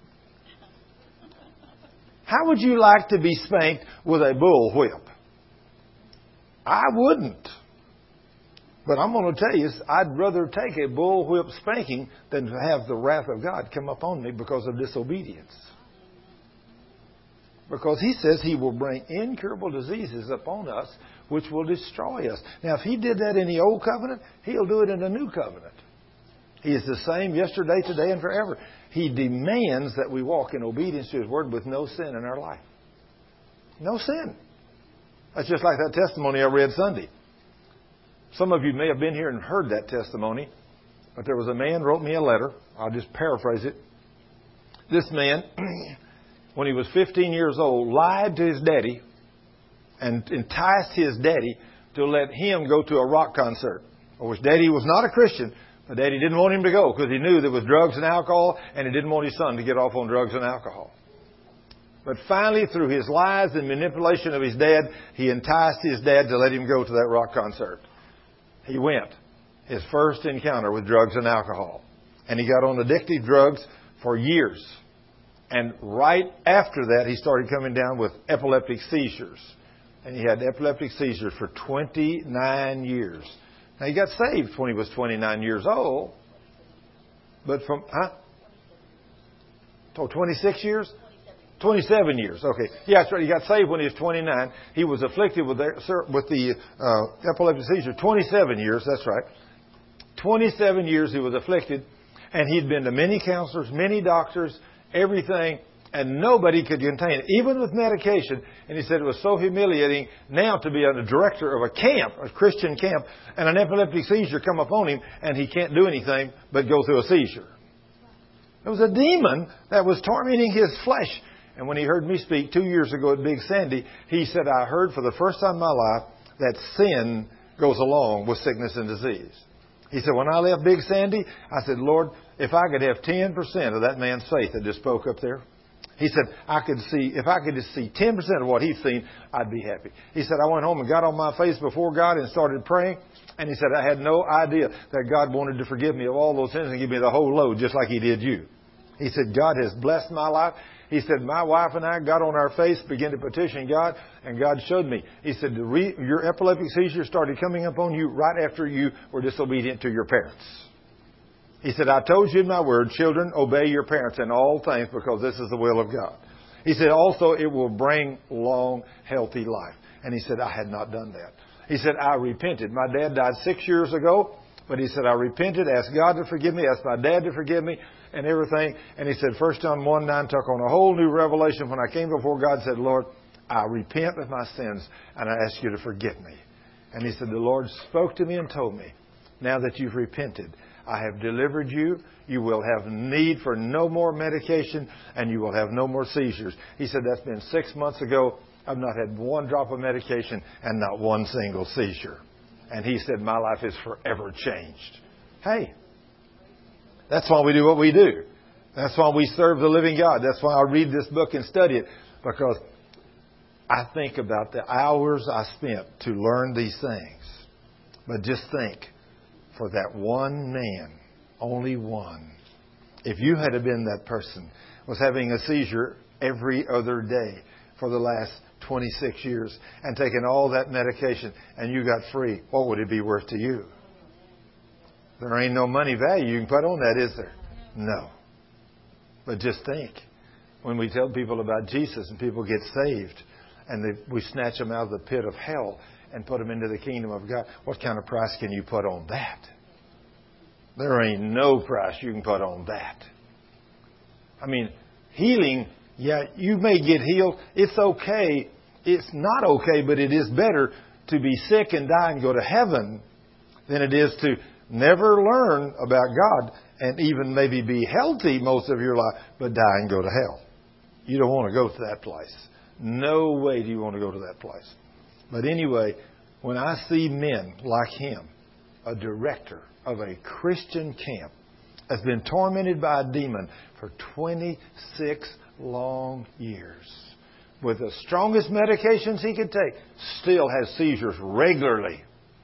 How would you like to be spanked with a bullwhip? I wouldn't. But I'm going to tell you, I'd rather take a bullwhip spanking than to have the wrath of God come upon me because of disobedience. Because He says He will bring incurable diseases upon us, which will destroy us. Now, if He did that in the Old Covenant, He'll do it in the New Covenant. He is the same yesterday, today, and forever. He demands that we walk in obedience to His Word with no sin in our life. No sin. That's just like that testimony I read Sunday. Some of you may have been here and heard that testimony, but there was a man wrote me a letter. I'll just paraphrase it. This man, when he was 15 years old, lied to his daddy and enticed his daddy to let him go to a rock concert, of which daddy was not a Christian. But Daddy didn't want him to go because he knew there was drugs and alcohol, and he didn't want his son to get off on drugs and alcohol. But finally, through his lies and manipulation of his dad, he enticed his dad to let him go to that rock concert. He went. His first encounter with drugs and alcohol. And he got on addictive drugs for years. And right after that, he started coming down with epileptic seizures. And he had epileptic seizures for 29 years. Now, he got saved when he was 29 years old. But from, 26 years? 27 years. Okay. Yeah, that's right. He got saved when he was 29. He was afflicted with the epileptic seizure 27 years. That's right. 27 years he was afflicted. And he'd been to many counselors, many doctors, everything. And nobody could contain it, even with medication. And he said it was so humiliating now to be a director of a camp, a Christian camp, and an epileptic seizure come upon him, and he can't do anything but go through a seizure. It was a demon that was tormenting his flesh. And when he heard me speak 2 years ago at Big Sandy, he said, I heard for the first time in my life that sin goes along with sickness and disease. He said, when I left Big Sandy, I said, Lord, if I could have 10% of that man's faith that just spoke up there, he said, if I could just see 10% of what he's seen, I'd be happy. He said, I went home and got on my face before God and started praying. And he said, I had no idea that God wanted to forgive me of all those sins and give me the whole load just like He did you. He said, God has blessed my life. He said, my wife and I got on our face, began to petition God, and God showed me. He said, your epileptic seizure started coming upon you right after you were disobedient to your parents. He said, I told you in my word, children, obey your parents in all things because this is the will of God. He said, also, it will bring long, healthy life. And he said, I had not done that. He said, I repented. My dad died 6 years ago, but he said, I repented, asked God to forgive me, asked my dad to forgive me, and everything. And he said, 1 John 1:9 took on a whole new revelation when I came before God and said, Lord, I repent of my sins, and I ask you to forgive me. And he said, the Lord spoke to me and told me, now that you've repented, I have delivered you. You will have need for no more medication, and you will have no more seizures. He said, that's been 6 months ago. I've not had one drop of medication and not one single seizure. And he said, my life is forever changed. Hey, that's why we do what we do. That's why we serve the living God. That's why I read this book and study it, because I think about the hours I spent to learn these things. But just think, for that one man, only one, if you had been that person, was having a seizure every other day for the last 26 years and taking all that medication and you got free, what would it be worth to you? There ain't no money value you can put on that, is there? No. But just think, when we tell people about Jesus and people get saved and we snatch them out of the pit of hell and put them into the kingdom of God, what kind of price can you put on that? There ain't no price you can put on that. I mean, healing, yeah, you may get healed. It's okay. It's not okay, but it is better to be sick and die and go to heaven than it is to never learn about God and even maybe be healthy most of your life, but die and go to hell. You don't want to go to that place. No way do you want to go to that place. But anyway, when I see men like him, a director of a Christian camp, has been tormented by a demon for 26 long years, with the strongest medications he could take, still has seizures regularly,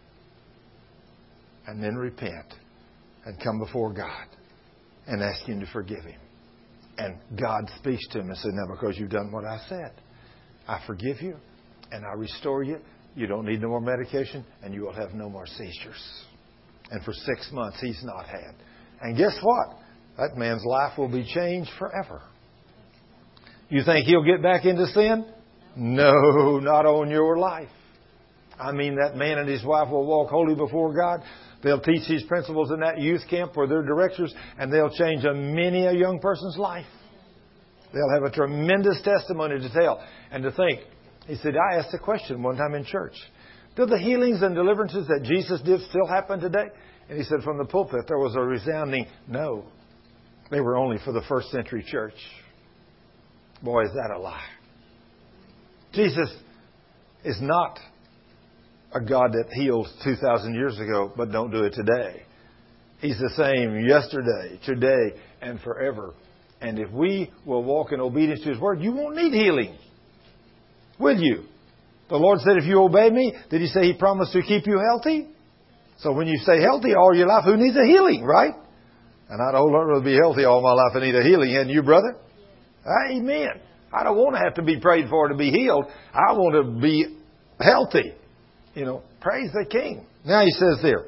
and then repent and come before God and ask Him to forgive him. And God speaks to him and says, now because you've done what I said, I forgive you and I restore you. You don't need no more medication and you will have no more seizures. And for 6 months he's not had. And guess what? That man's life will be changed forever. You think he'll get back into sin? No, not on your life. I mean, that man and his wife will walk holy before God. They'll teach these principles in that youth camp where they're directors, and they'll change many a young person's life. They'll have a tremendous testimony to tell. And to think, he said, I asked a question one time in church. Do the healings and deliverances that Jesus did still happen today? And he said from the pulpit there was a resounding no. They were only for the first century church. Boy, is that a lie. Jesus is not a God that healed 2,000 years ago, but don't do it today. He's the same yesterday, today, and forever. And if we will walk in obedience to His Word, you won't need healing. Will you? The Lord said, if you obey me, did He say He promised to keep you healthy? So when you stay healthy all your life, who needs a healing, right? And I'd rather be healthy all my life and need a healing, hadn't you, brother? Amen. I don't want to have to be prayed for to be healed. I want to be healthy. You know, praise the King. Now he says there,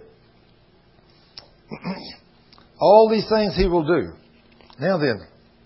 all these things He will do. Now then,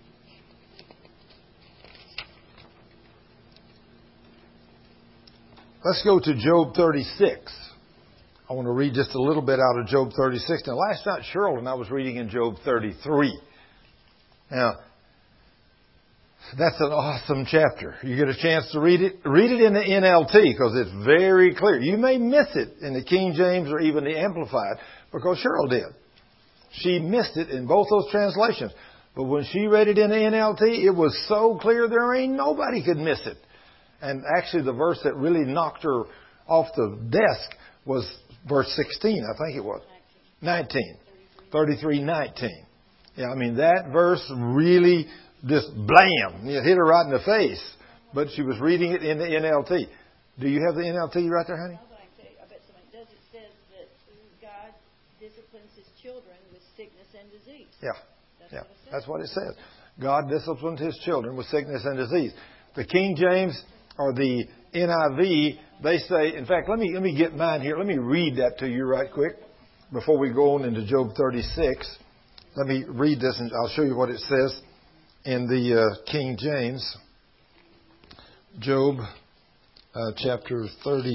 let's go to Job 36. I want to read just a little bit out of Job 36. Now, last night, Cheryl and I was reading in Job 33. Now, that's an awesome chapter. You get a chance to read it. Read it in the NLT because it's very clear. You may miss it in the King James or even the Amplified because Cheryl did. She missed it in both those translations. But when she read it in the NLT, it was so clear there ain't nobody could miss it. And actually the verse that really knocked her off the desk was verse 16, I think it was. 19. 33:19. Yeah, I mean, that verse really just blam, it hit her right in the face. But she was reading it in the NLT. Do you have the NLT right there, honey? I bet somebody does. It says that God disciplines His children with sickness and disease. Yeah. That's what it says. God disciplines His children with sickness and disease. The King James or the NIV, they say, in fact, let me get mine here. Let me read that to you right quick before we go on into Job 36. Let me read this and I'll show you what it says in the King James. Job chapter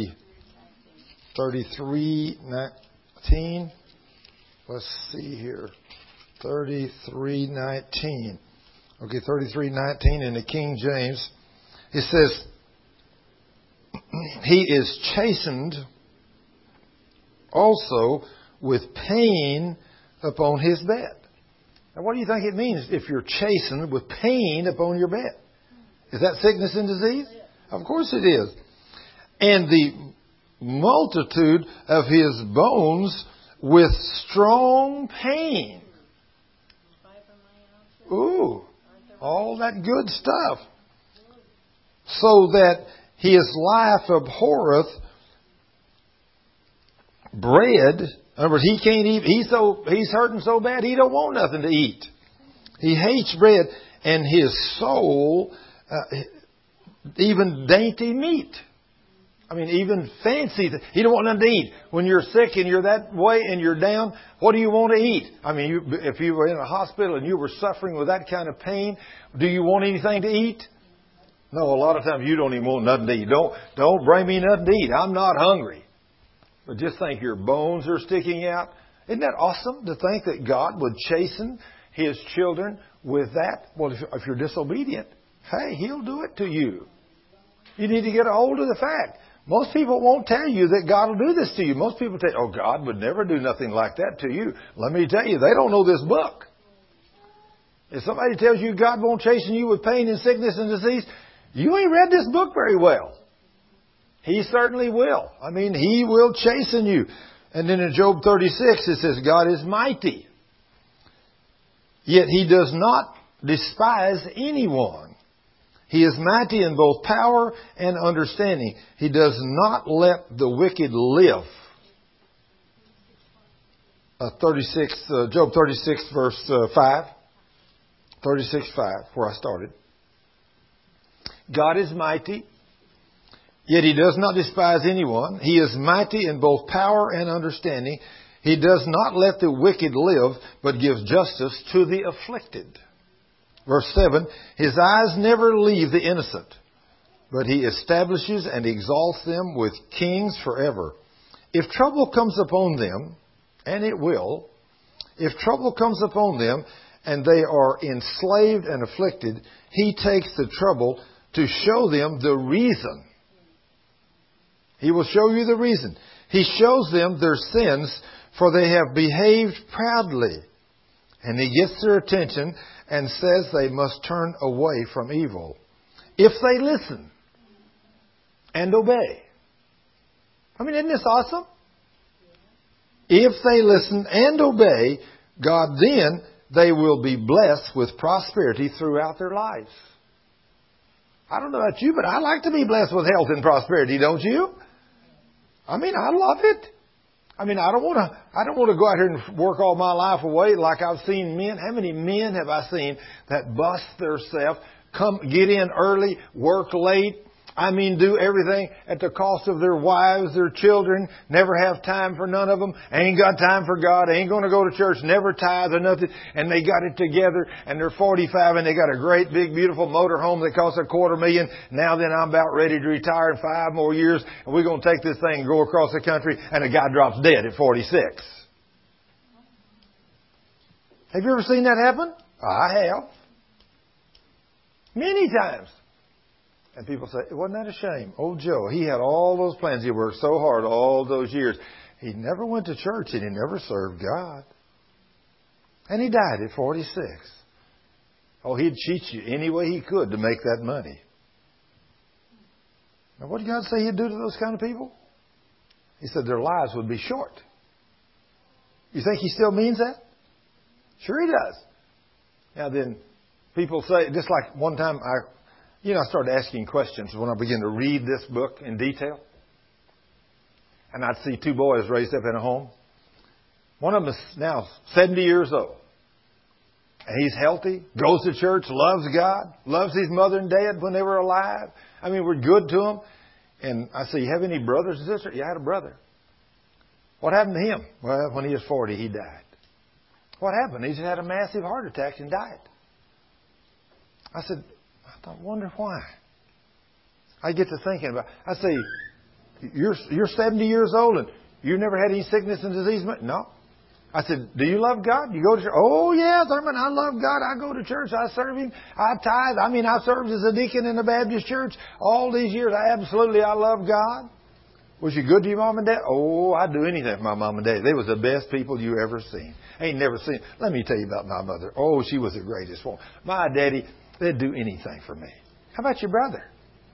33:19. Let's see here. 33:19. Okay, 33:19 in the King James. It says, He is chastened also with pain upon His bed. Now, what do you think it means if you're chastened with pain upon your bed? Is that sickness and disease? Of course it is. And the multitude of His bones with strong pain. Ooh, all that good stuff. So that His life abhorreth bread. In other words, He can't eat. He's hurting so bad He don't want nothing to eat. He hates bread, and His soul even dainty meat. I mean, even fancy. He don't want nothing to eat. When you're sick and you're that way and you're down, what do you want to eat? I mean, if you were in a hospital and you were suffering with that kind of pain, do you want anything to eat? No, a lot of times you don't even want nothing to eat. Don't bring me nothing to eat. I'm not hungry. But just think your bones are sticking out. Isn't that awesome to think that God would chasten His children with that? Well, if you're disobedient, hey, He'll do it to you. You need to get a hold of the fact. Most people won't tell you that God will do this to you. Most people say, oh, God would never do nothing like that to you. Let me tell you, they don't know this book. If somebody tells you God won't chasten you with pain and sickness and disease, you ain't read this book very well. He certainly will. I mean, He will chasten you. And then in Job 36, it says, God is mighty. Yet He does not despise anyone. He is mighty in both power and understanding. He does not let the wicked live. Job 36 verse 5. 36:5, where I started. God is mighty, yet He does not despise anyone. He is mighty in both power and understanding. He does not let the wicked live, but gives justice to the afflicted. Verse 7, His eyes never leave the innocent, but He establishes and exalts them with kings forever. If trouble comes upon them, and it will, if trouble comes upon them, and they are enslaved and afflicted, He takes the trouble to show them the reason. He will show you the reason. He shows them their sins, for they have behaved proudly. And He gets their attention and says they must turn away from evil. If they listen and obey. I mean, isn't this awesome? If they listen and obey, God then they will be blessed with prosperity throughout their lives. I don't know about you, but I like to be blessed with health and prosperity, don't you? I mean, I love it. I mean, I don't want to go out here and work all my life away like I've seen men. How many men have I seen that bust themselves, get in early, work late? I mean, do everything at the cost of their wives, their children, never have time for none of them, ain't got time for God, ain't going to go to church, never tithe or nothing, and they got it together, and they're 45, and they got a great, big, beautiful motor home that costs $250,000. Now then, I'm about ready to retire in 5 more years, and we're going to take this thing and go across the country, and a guy drops dead at 46. Have you ever seen that happen? I have. Many times. And people say, wasn't that a shame? Old Joe, he had all those plans. He worked so hard all those years. He never went to church and he never served God. And he died at 46. Oh, he'd cheat you any way he could to make that money. Now, what did God say He'd do to those kind of people? He said their lives would be short. You think He still means that? Sure He does. Now then, people say, just like one time I started asking questions when I began to read this book in detail. And I'd see 2 boys raised up in a home. One of them is now 70 years old. And he's healthy, goes to church, loves God, loves his mother and dad when they were alive. I mean, we're good to him. And I say, you have any brothers and sisters? Yeah, I had a brother. What happened to him? Well, when he was 40, he died. What happened? He just had a massive heart attack and died. I said, I wonder why. I get to thinking about it. I say, you're 70 years old and you never had any sickness and disease? No. I said, do you love God? You go to church? Oh, yeah, Thurman, I love God. I go to church. I serve Him. I tithe. I mean, I served as a deacon in the Baptist church all these years. I love God. Was you good to your mom and dad? Oh, I'd do anything for my mom and dad. They was the best people you ever seen. Ain't never seen. Let me tell you about my mother. Oh, she was the greatest one. My daddy, they'd do anything for me. How about your brother?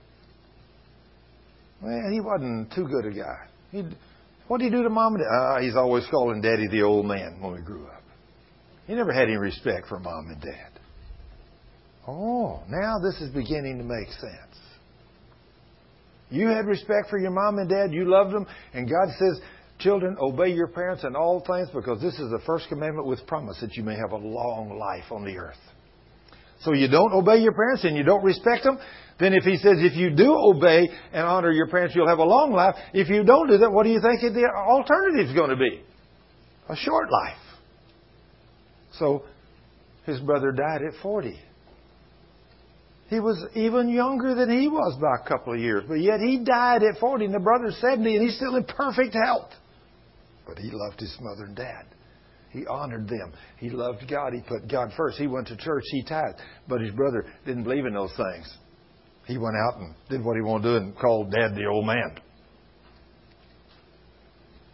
Well, he wasn't too good a guy. What did he do to mom and dad? He's always calling daddy the old man when we grew up. He never had any respect for mom and dad. Oh, now this is beginning to make sense. You had respect for your mom and dad. You loved them. And God says, children, obey your parents in all things because this is the first commandment with promise that you may have a long life on the earth. So you don't obey your parents and you don't respect them. Then if He says, if you do obey and honor your parents, you'll have a long life. If you don't do that, what do you think the alternative is going to be? A short life. So his brother died at 40. He was even younger than he was by a couple of years. But yet he died at 40 and the brother's 70 and he's still in perfect health. But he loved his mother and dad. He honored them. He loved God. He put God first. He went to church. He tithed. But his brother didn't believe in those things. He went out and did what he wanted to do and called Dad the old man.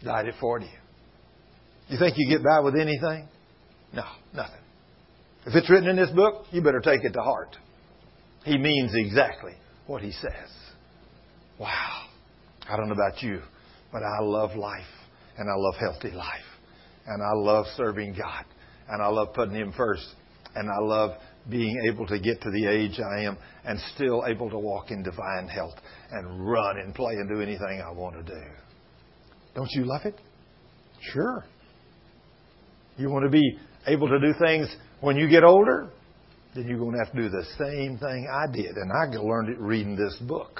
Died at 40. You think you get by with anything? No, nothing. If it's written in this book, you better take it to heart. He means exactly what He says. Wow. I don't know about you, but I love life, and I love healthy life, and I love serving God, and I love putting Him first, and I love being able to get to the age I am and still able to walk in divine health and run and play and do anything I want to do. Don't you love it? Sure. You want to be able to do things when you get older? Then you're going to have to do the same thing I did. And I learned it reading this book.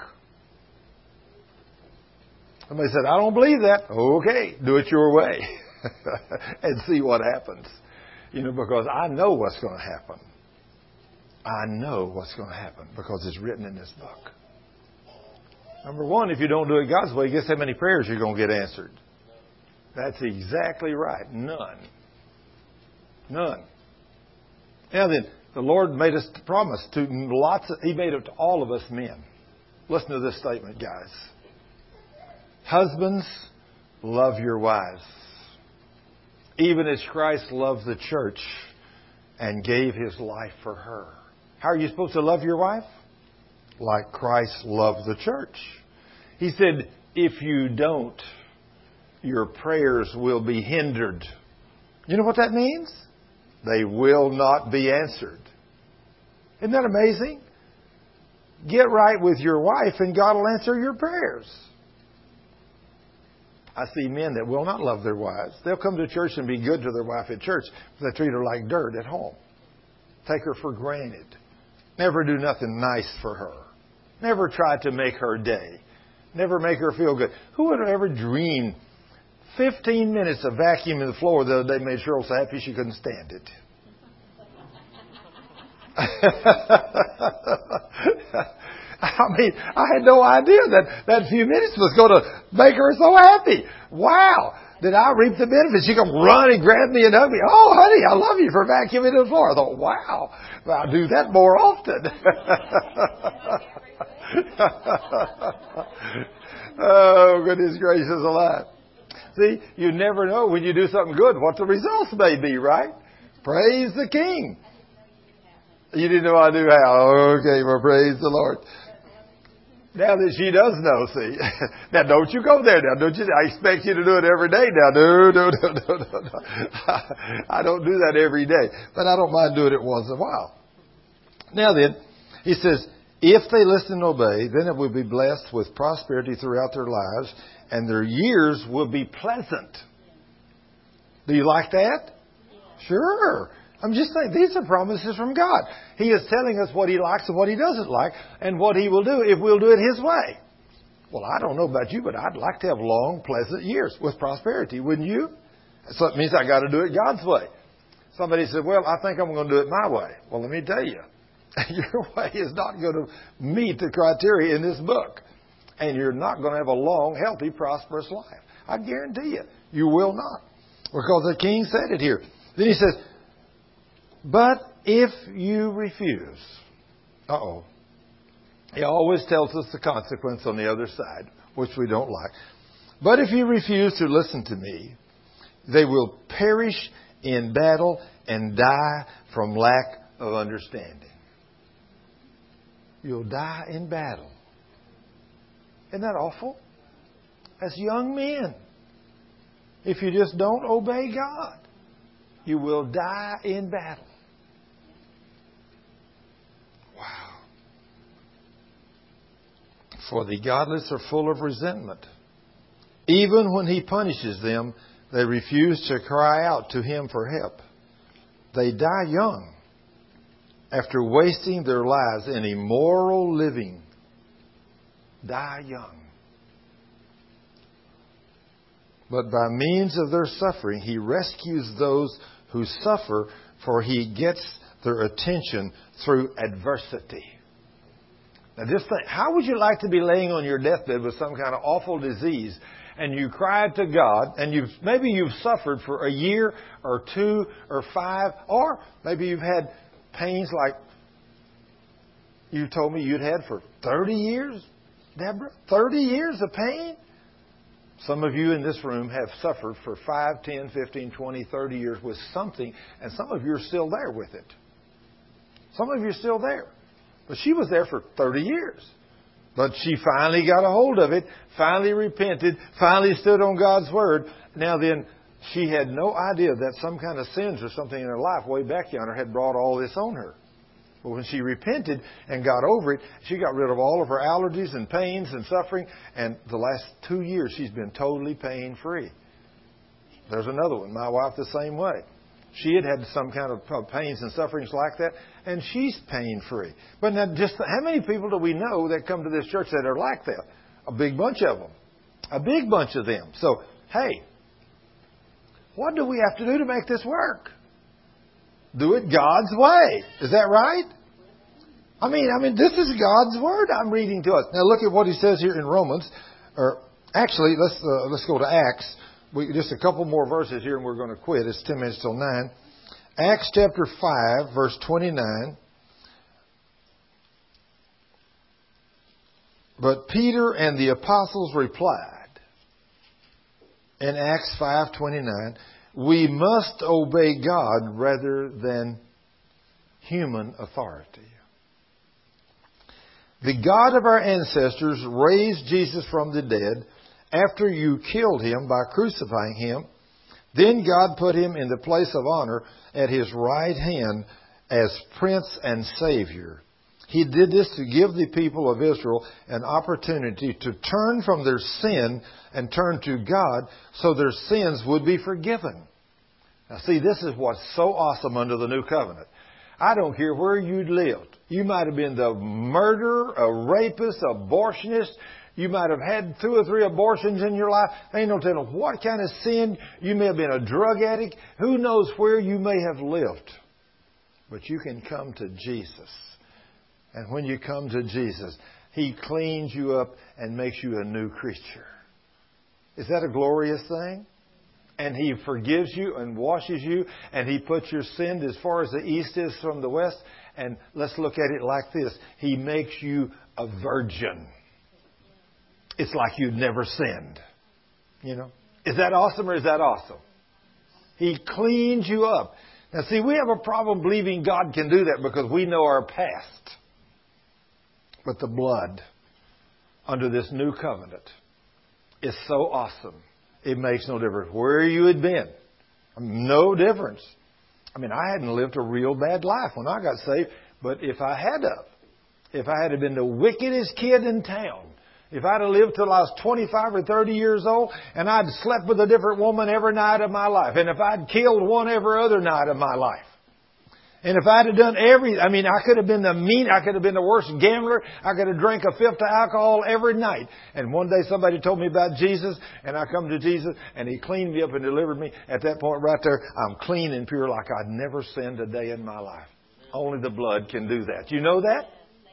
Somebody said, I don't believe that. Okay, do it your way. And see what happens. Because I know what's going to happen. I know what's going to happen because it's written in this book. Number one, if you don't do it God's way, guess how many prayers you're going to get answered? That's exactly right. None. None. Now then, the Lord made us promise to He made it to all of us men. Listen to this statement, guys. Husbands, love your wives, even as Christ loved the church and gave His life for her. How are you supposed to love your wife? Like Christ loved the church. He said, if you don't, your prayers will be hindered. You know what that means? They will not be answered. Isn't that amazing? Get right with your wife and God will answer your prayers. I see men that will not love their wives. They'll come to church and be good to their wife at church, but they treat her like dirt at home. Take her for granted. Never do nothing nice for her. Never try to make her day. Never make her feel good. Who would have ever dreamed 15 minutes of vacuuming the floor the other day made Cheryl so happy she couldn't stand it? I had no idea that few minutes was going to make her so happy. Wow. Did I reap the benefits? She come run and grab me and hug me. Oh, honey, I love you for vacuuming the floor. I thought, wow, I'll do that more often. Oh, goodness gracious alive. See, you never know when you do something good what the results may be, right? Praise the King. You didn't know I knew how. Okay, well, praise the Lord. Now that she does know, see. Now, don't you go there now. Don't you? I expect you to do it every day now. No. I don't do that every day. But I don't mind doing it once in a while. Now then, he says, if they listen and obey, then it will be blessed with prosperity throughout their lives, and their years will be pleasant. Do you like that? Sure. I'm just saying, these are promises from God. He is telling us what He likes and what He doesn't like, and what He will do if we'll do it His way. Well, I don't know about you, but I'd like to have long, pleasant years with prosperity, wouldn't you? So it means I got to do it God's way. Somebody said, well, I think I'm going to do it my way. Well, let me tell you, your way is not going to meet the criteria in this book. And you're not going to have a long, healthy, prosperous life. I guarantee you, you will not. Because the King said it here. Then he says, but if you refuse, He always tells us the consequence on the other side, which we don't like. But if you refuse to listen to me, they will perish in battle and die from lack of understanding. You'll die in battle. Isn't that awful? As young men, if you just don't obey God, you will die in battle. Wow. For the godless are full of resentment. Even when He punishes them, they refuse to cry out to Him for help. They die young after wasting their lives in immoral living. Die young. But by means of their suffering, He rescues those who suffer, for He gets their attention through adversity. Now just think, how would you like to be laying on your deathbed with some kind of awful disease, and you cried to God, and maybe you've suffered for a year or 2 or 5, or maybe you've had pains like you told me you'd had for 30 years, Deborah? 30 years of pain? Some of you in this room have suffered for 5, 10, 15, 20, 30 years with something, and some of you are still there with it. Some of you are still there. But she was there for 30 years. But she finally got a hold of it, finally repented, finally stood on God's Word. Now then, she had no idea that some kind of sins or something in her life way back yonder had brought all this on her. But when she repented and got over it, she got rid of all of her allergies and pains and suffering. And the last 2 years, she's been totally pain-free. There's another one. My wife the same way. She had some kind of pains and sufferings like that, and she's pain-free. But now, just how many people do we know that come to this church that are like that? A big bunch of them. A big bunch of them. So, hey, what do we have to do to make this work? Do it God's way. Is that right? I mean, this is God's Word I'm reading to us. Now look at what he says here in Romans. Or actually, let's go to Acts. Just a couple more verses here and we're going to quit. It's 10 minutes till 9. Acts chapter 5, verse 29. But Peter and the apostles replied in Acts 5:29, we must obey God rather than human authority. The God of our ancestors raised Jesus from the dead after you killed him by crucifying him. Then God put him in the place of honor at his right hand as Prince and Savior. He did this to give the people of Israel an opportunity to turn from their sin and turn to God so their sins would be forgiven. Now see, this is what's so awesome under the new covenant. I don't care where you'd lived. You might have been the murderer, a rapist, abortionist. You might have had 2 or 3 abortions in your life. Ain't no telling what kind of sin. You may have been a drug addict. Who knows where you may have lived. But you can come to Jesus. And when you come to Jesus, He cleans you up and makes you a new creature. Is that a glorious thing? And He forgives you and washes you, and He puts your sin as far as the east is from the west. And let's look at it like this. He makes you a virgin. It's like you've never sinned. You know? Is that awesome or is that awesome? He cleans you up. Now see, we have a problem believing God can do that because we know our past. But the blood under this new covenant is so awesome. It makes no difference where you had been. No difference. I mean, I hadn't lived a real bad life when I got saved. But if I had been the wickedest kid in town, if I'd have lived till I was 25 or 30 years old, and I'd slept with a different woman every night of my life, and if I'd killed one every other night of my life, and if I'd have done I could have been the worst gambler. I could have drank a fifth of alcohol every night. And one day somebody told me about Jesus, and I come to Jesus, and He cleaned me up and delivered me. At that point right there, I'm clean and pure like I'd never sinned a day in my life. Only the blood can do that. You know that?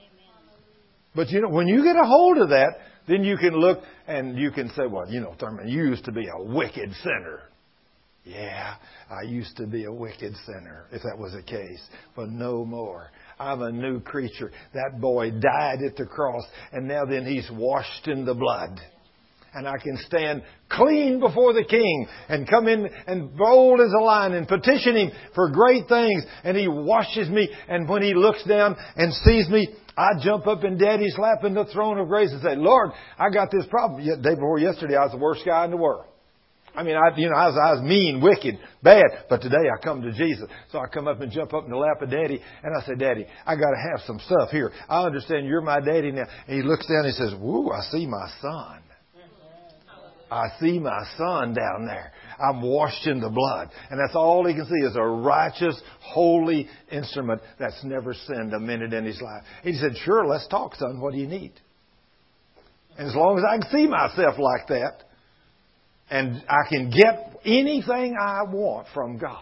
But you know, when you get a hold of that, then you can look and you can say, well, Thurman, you used to be a wicked sinner. Yeah, I used to be a wicked sinner, if that was the case. But no more. I'm a new creature. That boy died at the cross, and now then He's washed in the blood. And I can stand clean before the King and come in and bold as a lion and petition Him for great things. And He washes me. And when He looks down and sees me, I jump up in Daddy's lap in the throne of grace and say, Lord, I got this problem. The day before yesterday, I was the worst guy in the world. I mean, I was mean, wicked, bad. But today I come to Jesus. So I come up and jump up in the lap of Daddy. And I say, Daddy, I got to have some stuff here. I understand you're my daddy now. And He looks down and He says, woo, I see my son. I see my son down there. I'm washed in the blood. And that's all he can see is a righteous, holy instrument that's never sinned a minute in his life. He said, sure, let's talk, son. What do you need? And as long as I can see myself like that, and I can get anything I want from God,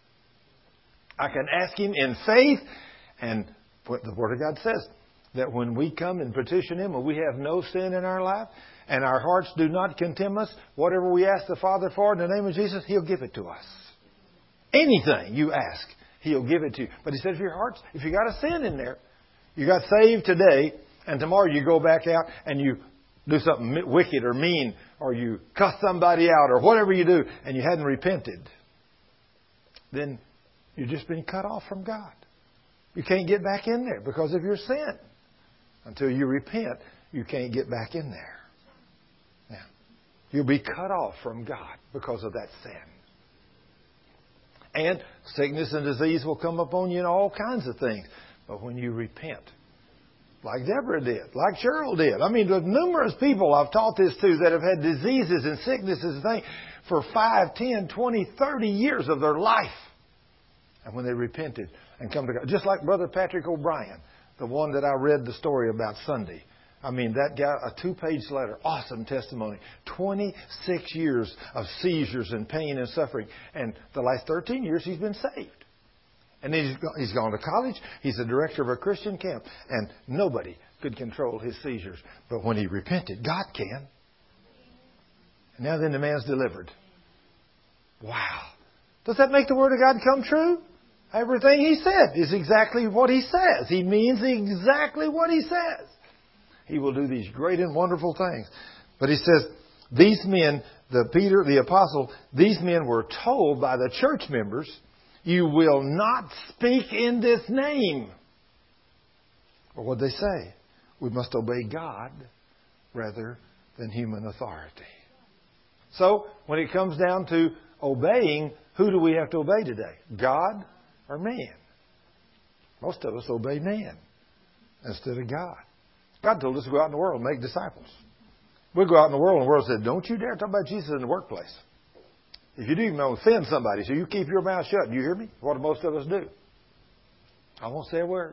I can ask Him in faith. And what the Word of God says, that when we come and petition Him, when we have no sin in our life, and our hearts do not condemn us, whatever we ask the Father for in the name of Jesus, He'll give it to us. Anything you ask, He'll give it to you. But He said, if you got a sin in there, you got saved today, and tomorrow you go back out and you do something wicked or mean or you cuss somebody out, or whatever you do, and you hadn't repented, then you've just been cut off from God. You can't get back in there because of your sin. Until you repent, you can't get back in there. Now, you'll be cut off from God because of that sin. And sickness and disease will come upon you and all kinds of things. But when you repent, like Deborah did, like Cheryl did. I mean, there's numerous people I've taught this to that have had diseases and sicknesses and things for 5, 10, 20, 30 years of their life. And when they repented and come to God, just like Brother Patrick O'Brien, the one that I read the story about Sunday. I mean, that guy, a 2-page letter, awesome testimony. 26 years of seizures and pain and suffering. And the last 13 years, he's been saved. And he's gone to college. He's the director of a Christian camp. And nobody could control his seizures. But when he repented, God can. And now then the man's delivered. Wow. Does that make the Word of God come true? Everything he said is exactly what he says. He means exactly what he says. He will do these great and wonderful things. But he says, these men, Peter, the apostle, these men were told by the church members, you will not speak in this name. Or what they say? We must obey God rather than human authority. So, when it comes down to obeying, who do we have to obey today? God or man? Most of us obey man instead of God. God told us to go out in the world and make disciples. We go out in the world and the world said, don't you dare talk about Jesus in the workplace. If you do, you may offend somebody. So you keep your mouth shut. Do you hear me? What do most of us do? I won't say a word.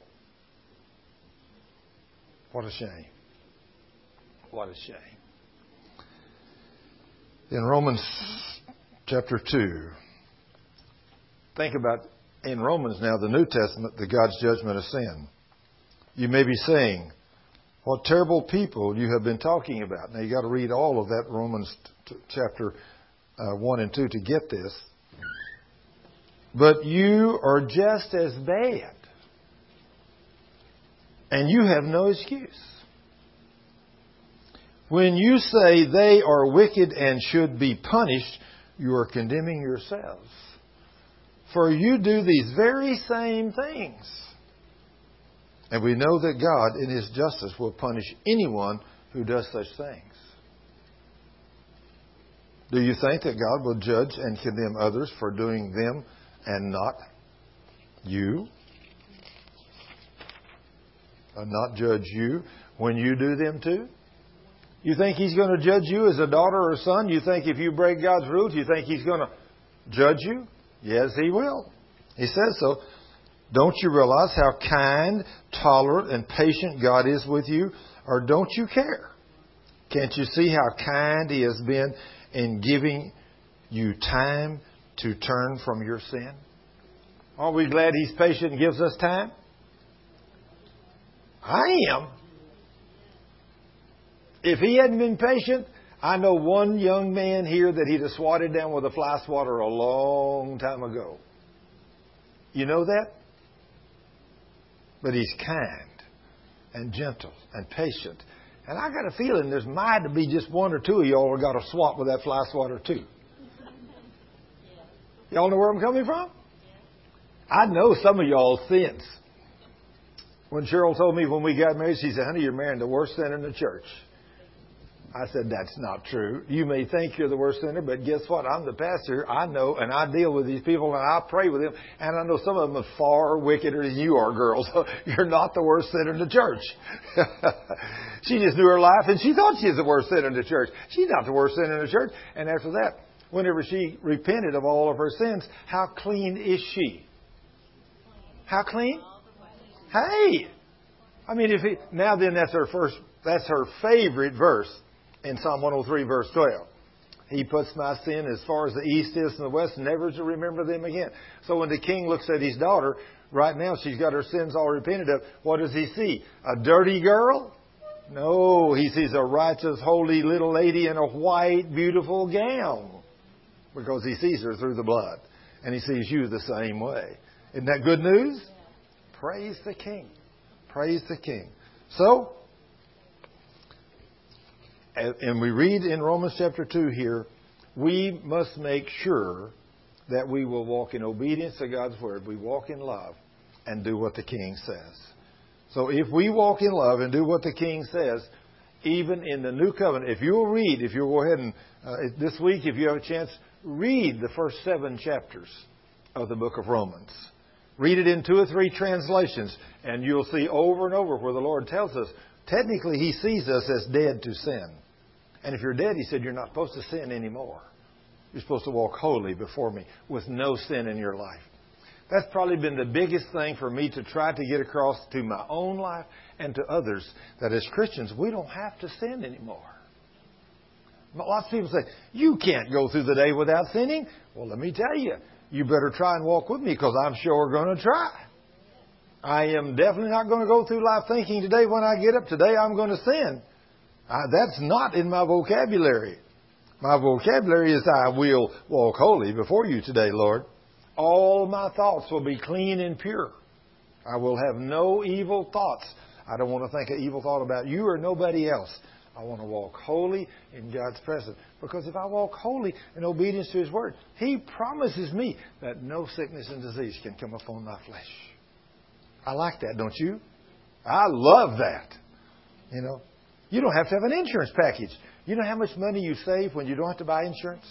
What a shame. What a shame. In Romans chapter 2, think about in Romans now, the New Testament, the God's judgment of sin. You may be saying, what terrible people you have been talking about. Now, you've got to read all of that Romans chapter 1 and 2 to get this. But you are just as bad. And you have no excuse. When you say they are wicked and should be punished, you are condemning yourselves. For you do these very same things. And we know that God, in His justice, will punish anyone who does such things. Do you think that God will judge and condemn others for doing them and not you? And not judge you when you do them too? You think He's going to judge you as a daughter or a son? You think if you break God's rules, you think He's going to judge you? Yes, He will. He says so. Don't you realize how kind, tolerant, and patient God is with you? Or don't you care? Can't you see how kind He has been in giving you time to turn from your sin? Aren't we glad He's patient and gives us time? I am. If He hadn't been patient, I know one young man here that He'd have swatted down with a fly swatter a long time ago. You know that? But He's kind and gentle and patient. And I got a feeling there's might to be just one or two of y'all who got a swat with that fly swatter too. Y'all know where I'm coming from? I know some of y'all's sins. When Cheryl told me when we got married, she said, honey, you're marrying the worst sinner in the church. I said, that's not true. You may think you're the worst sinner, but guess what? I'm the pastor. I know, and I deal with these people, and I pray with them. And I know some of them are far wickeder than you are, girls. So you're not the worst sinner in the church. She just knew her life, and she thought she was the worst sinner in the church. She's not the worst sinner in the church. And after that, whenever she repented of all of her sins, how clean is she? How clean? Hey! I mean, now then that's her favorite verse. In Psalm 103, verse 12. He puts my sin as far as the east is from the west, never to remember them again. So when the king looks at his daughter, right now she's got her sins all repented of. What does he see? A dirty girl? No, he sees a righteous, holy little lady in a white, beautiful gown. Because he sees her through the blood. And he sees you the same way. Isn't that good news? Praise the King. Praise the King. So, And we read in Romans chapter 2 here, we must make sure that we will walk in obedience to God's Word. We walk in love and do what the King says. So if we walk in love and do what the King says, even in the New Covenant, if you'll go ahead and this week, if you have a chance, read the first 7 chapters of the book of Romans. Read it in 2 or 3 translations, and you'll see over and over where the Lord tells us, technically He sees us as dead to sin. And if you're dead, He said, you're not supposed to sin anymore. You're supposed to walk holy before me with no sin in your life. That's probably been the biggest thing for me to try to get across to my own life and to others, that as Christians, we don't have to sin anymore. Lots of people say, you can't go through the day without sinning. Well, let me tell you, you better try and walk with me, because I'm sure going to try. I am definitely not going to go through life thinking today when I get up, today I'm going to sin. That's not in my vocabulary. My vocabulary is, I will walk holy before you today, Lord. All my thoughts will be clean and pure. I will have no evil thoughts. I don't want to think an evil thought about you or nobody else. I want to walk holy in God's presence. Because if I walk holy in obedience to His Word, He promises me that no sickness and disease can come upon my flesh. I like that, don't you? I love that. You know, you don't have to have an insurance package. You know how much money you save when you don't have to buy insurance?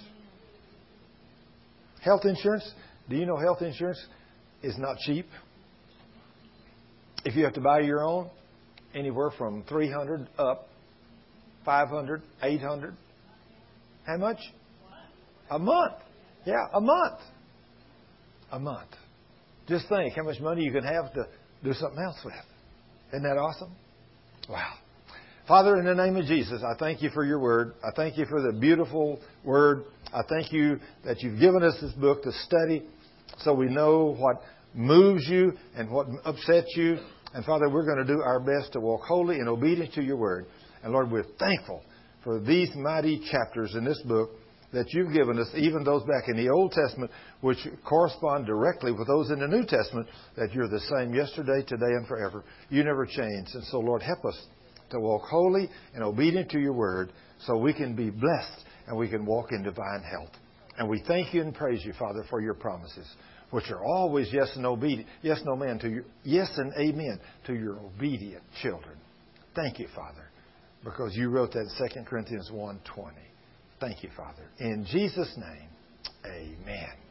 Health insurance. Do you know health insurance is not cheap? If you have to buy your own, anywhere from $300 up, $500, $800. How much? A month. Yeah, a month. A month. Just think how much money you can have to do something else with. Isn't that awesome? Wow. Father, in the name of Jesus, I thank You for Your Word. I thank You for the beautiful Word. I thank You that You've given us this book to study so we know what moves You and what upsets You. And Father, we're going to do our best to walk holy in obedience to Your Word. And Lord, we're thankful for these mighty chapters in this book that You've given us, even those back in the Old Testament, which correspond directly with those in the New Testament, that You're the same yesterday, today, and forever. You never change. And so, Lord, help us to walk holy and obedient to Your Word so we can be blessed and we can walk in divine health. And we thank You and praise You, Father, for Your promises, which are always yes and obedient, yes, no man, to your, yes and amen to Your obedient children. Thank You, Father, because You wrote that in 2 Corinthians 1:20. Thank You, Father. In Jesus' name, amen.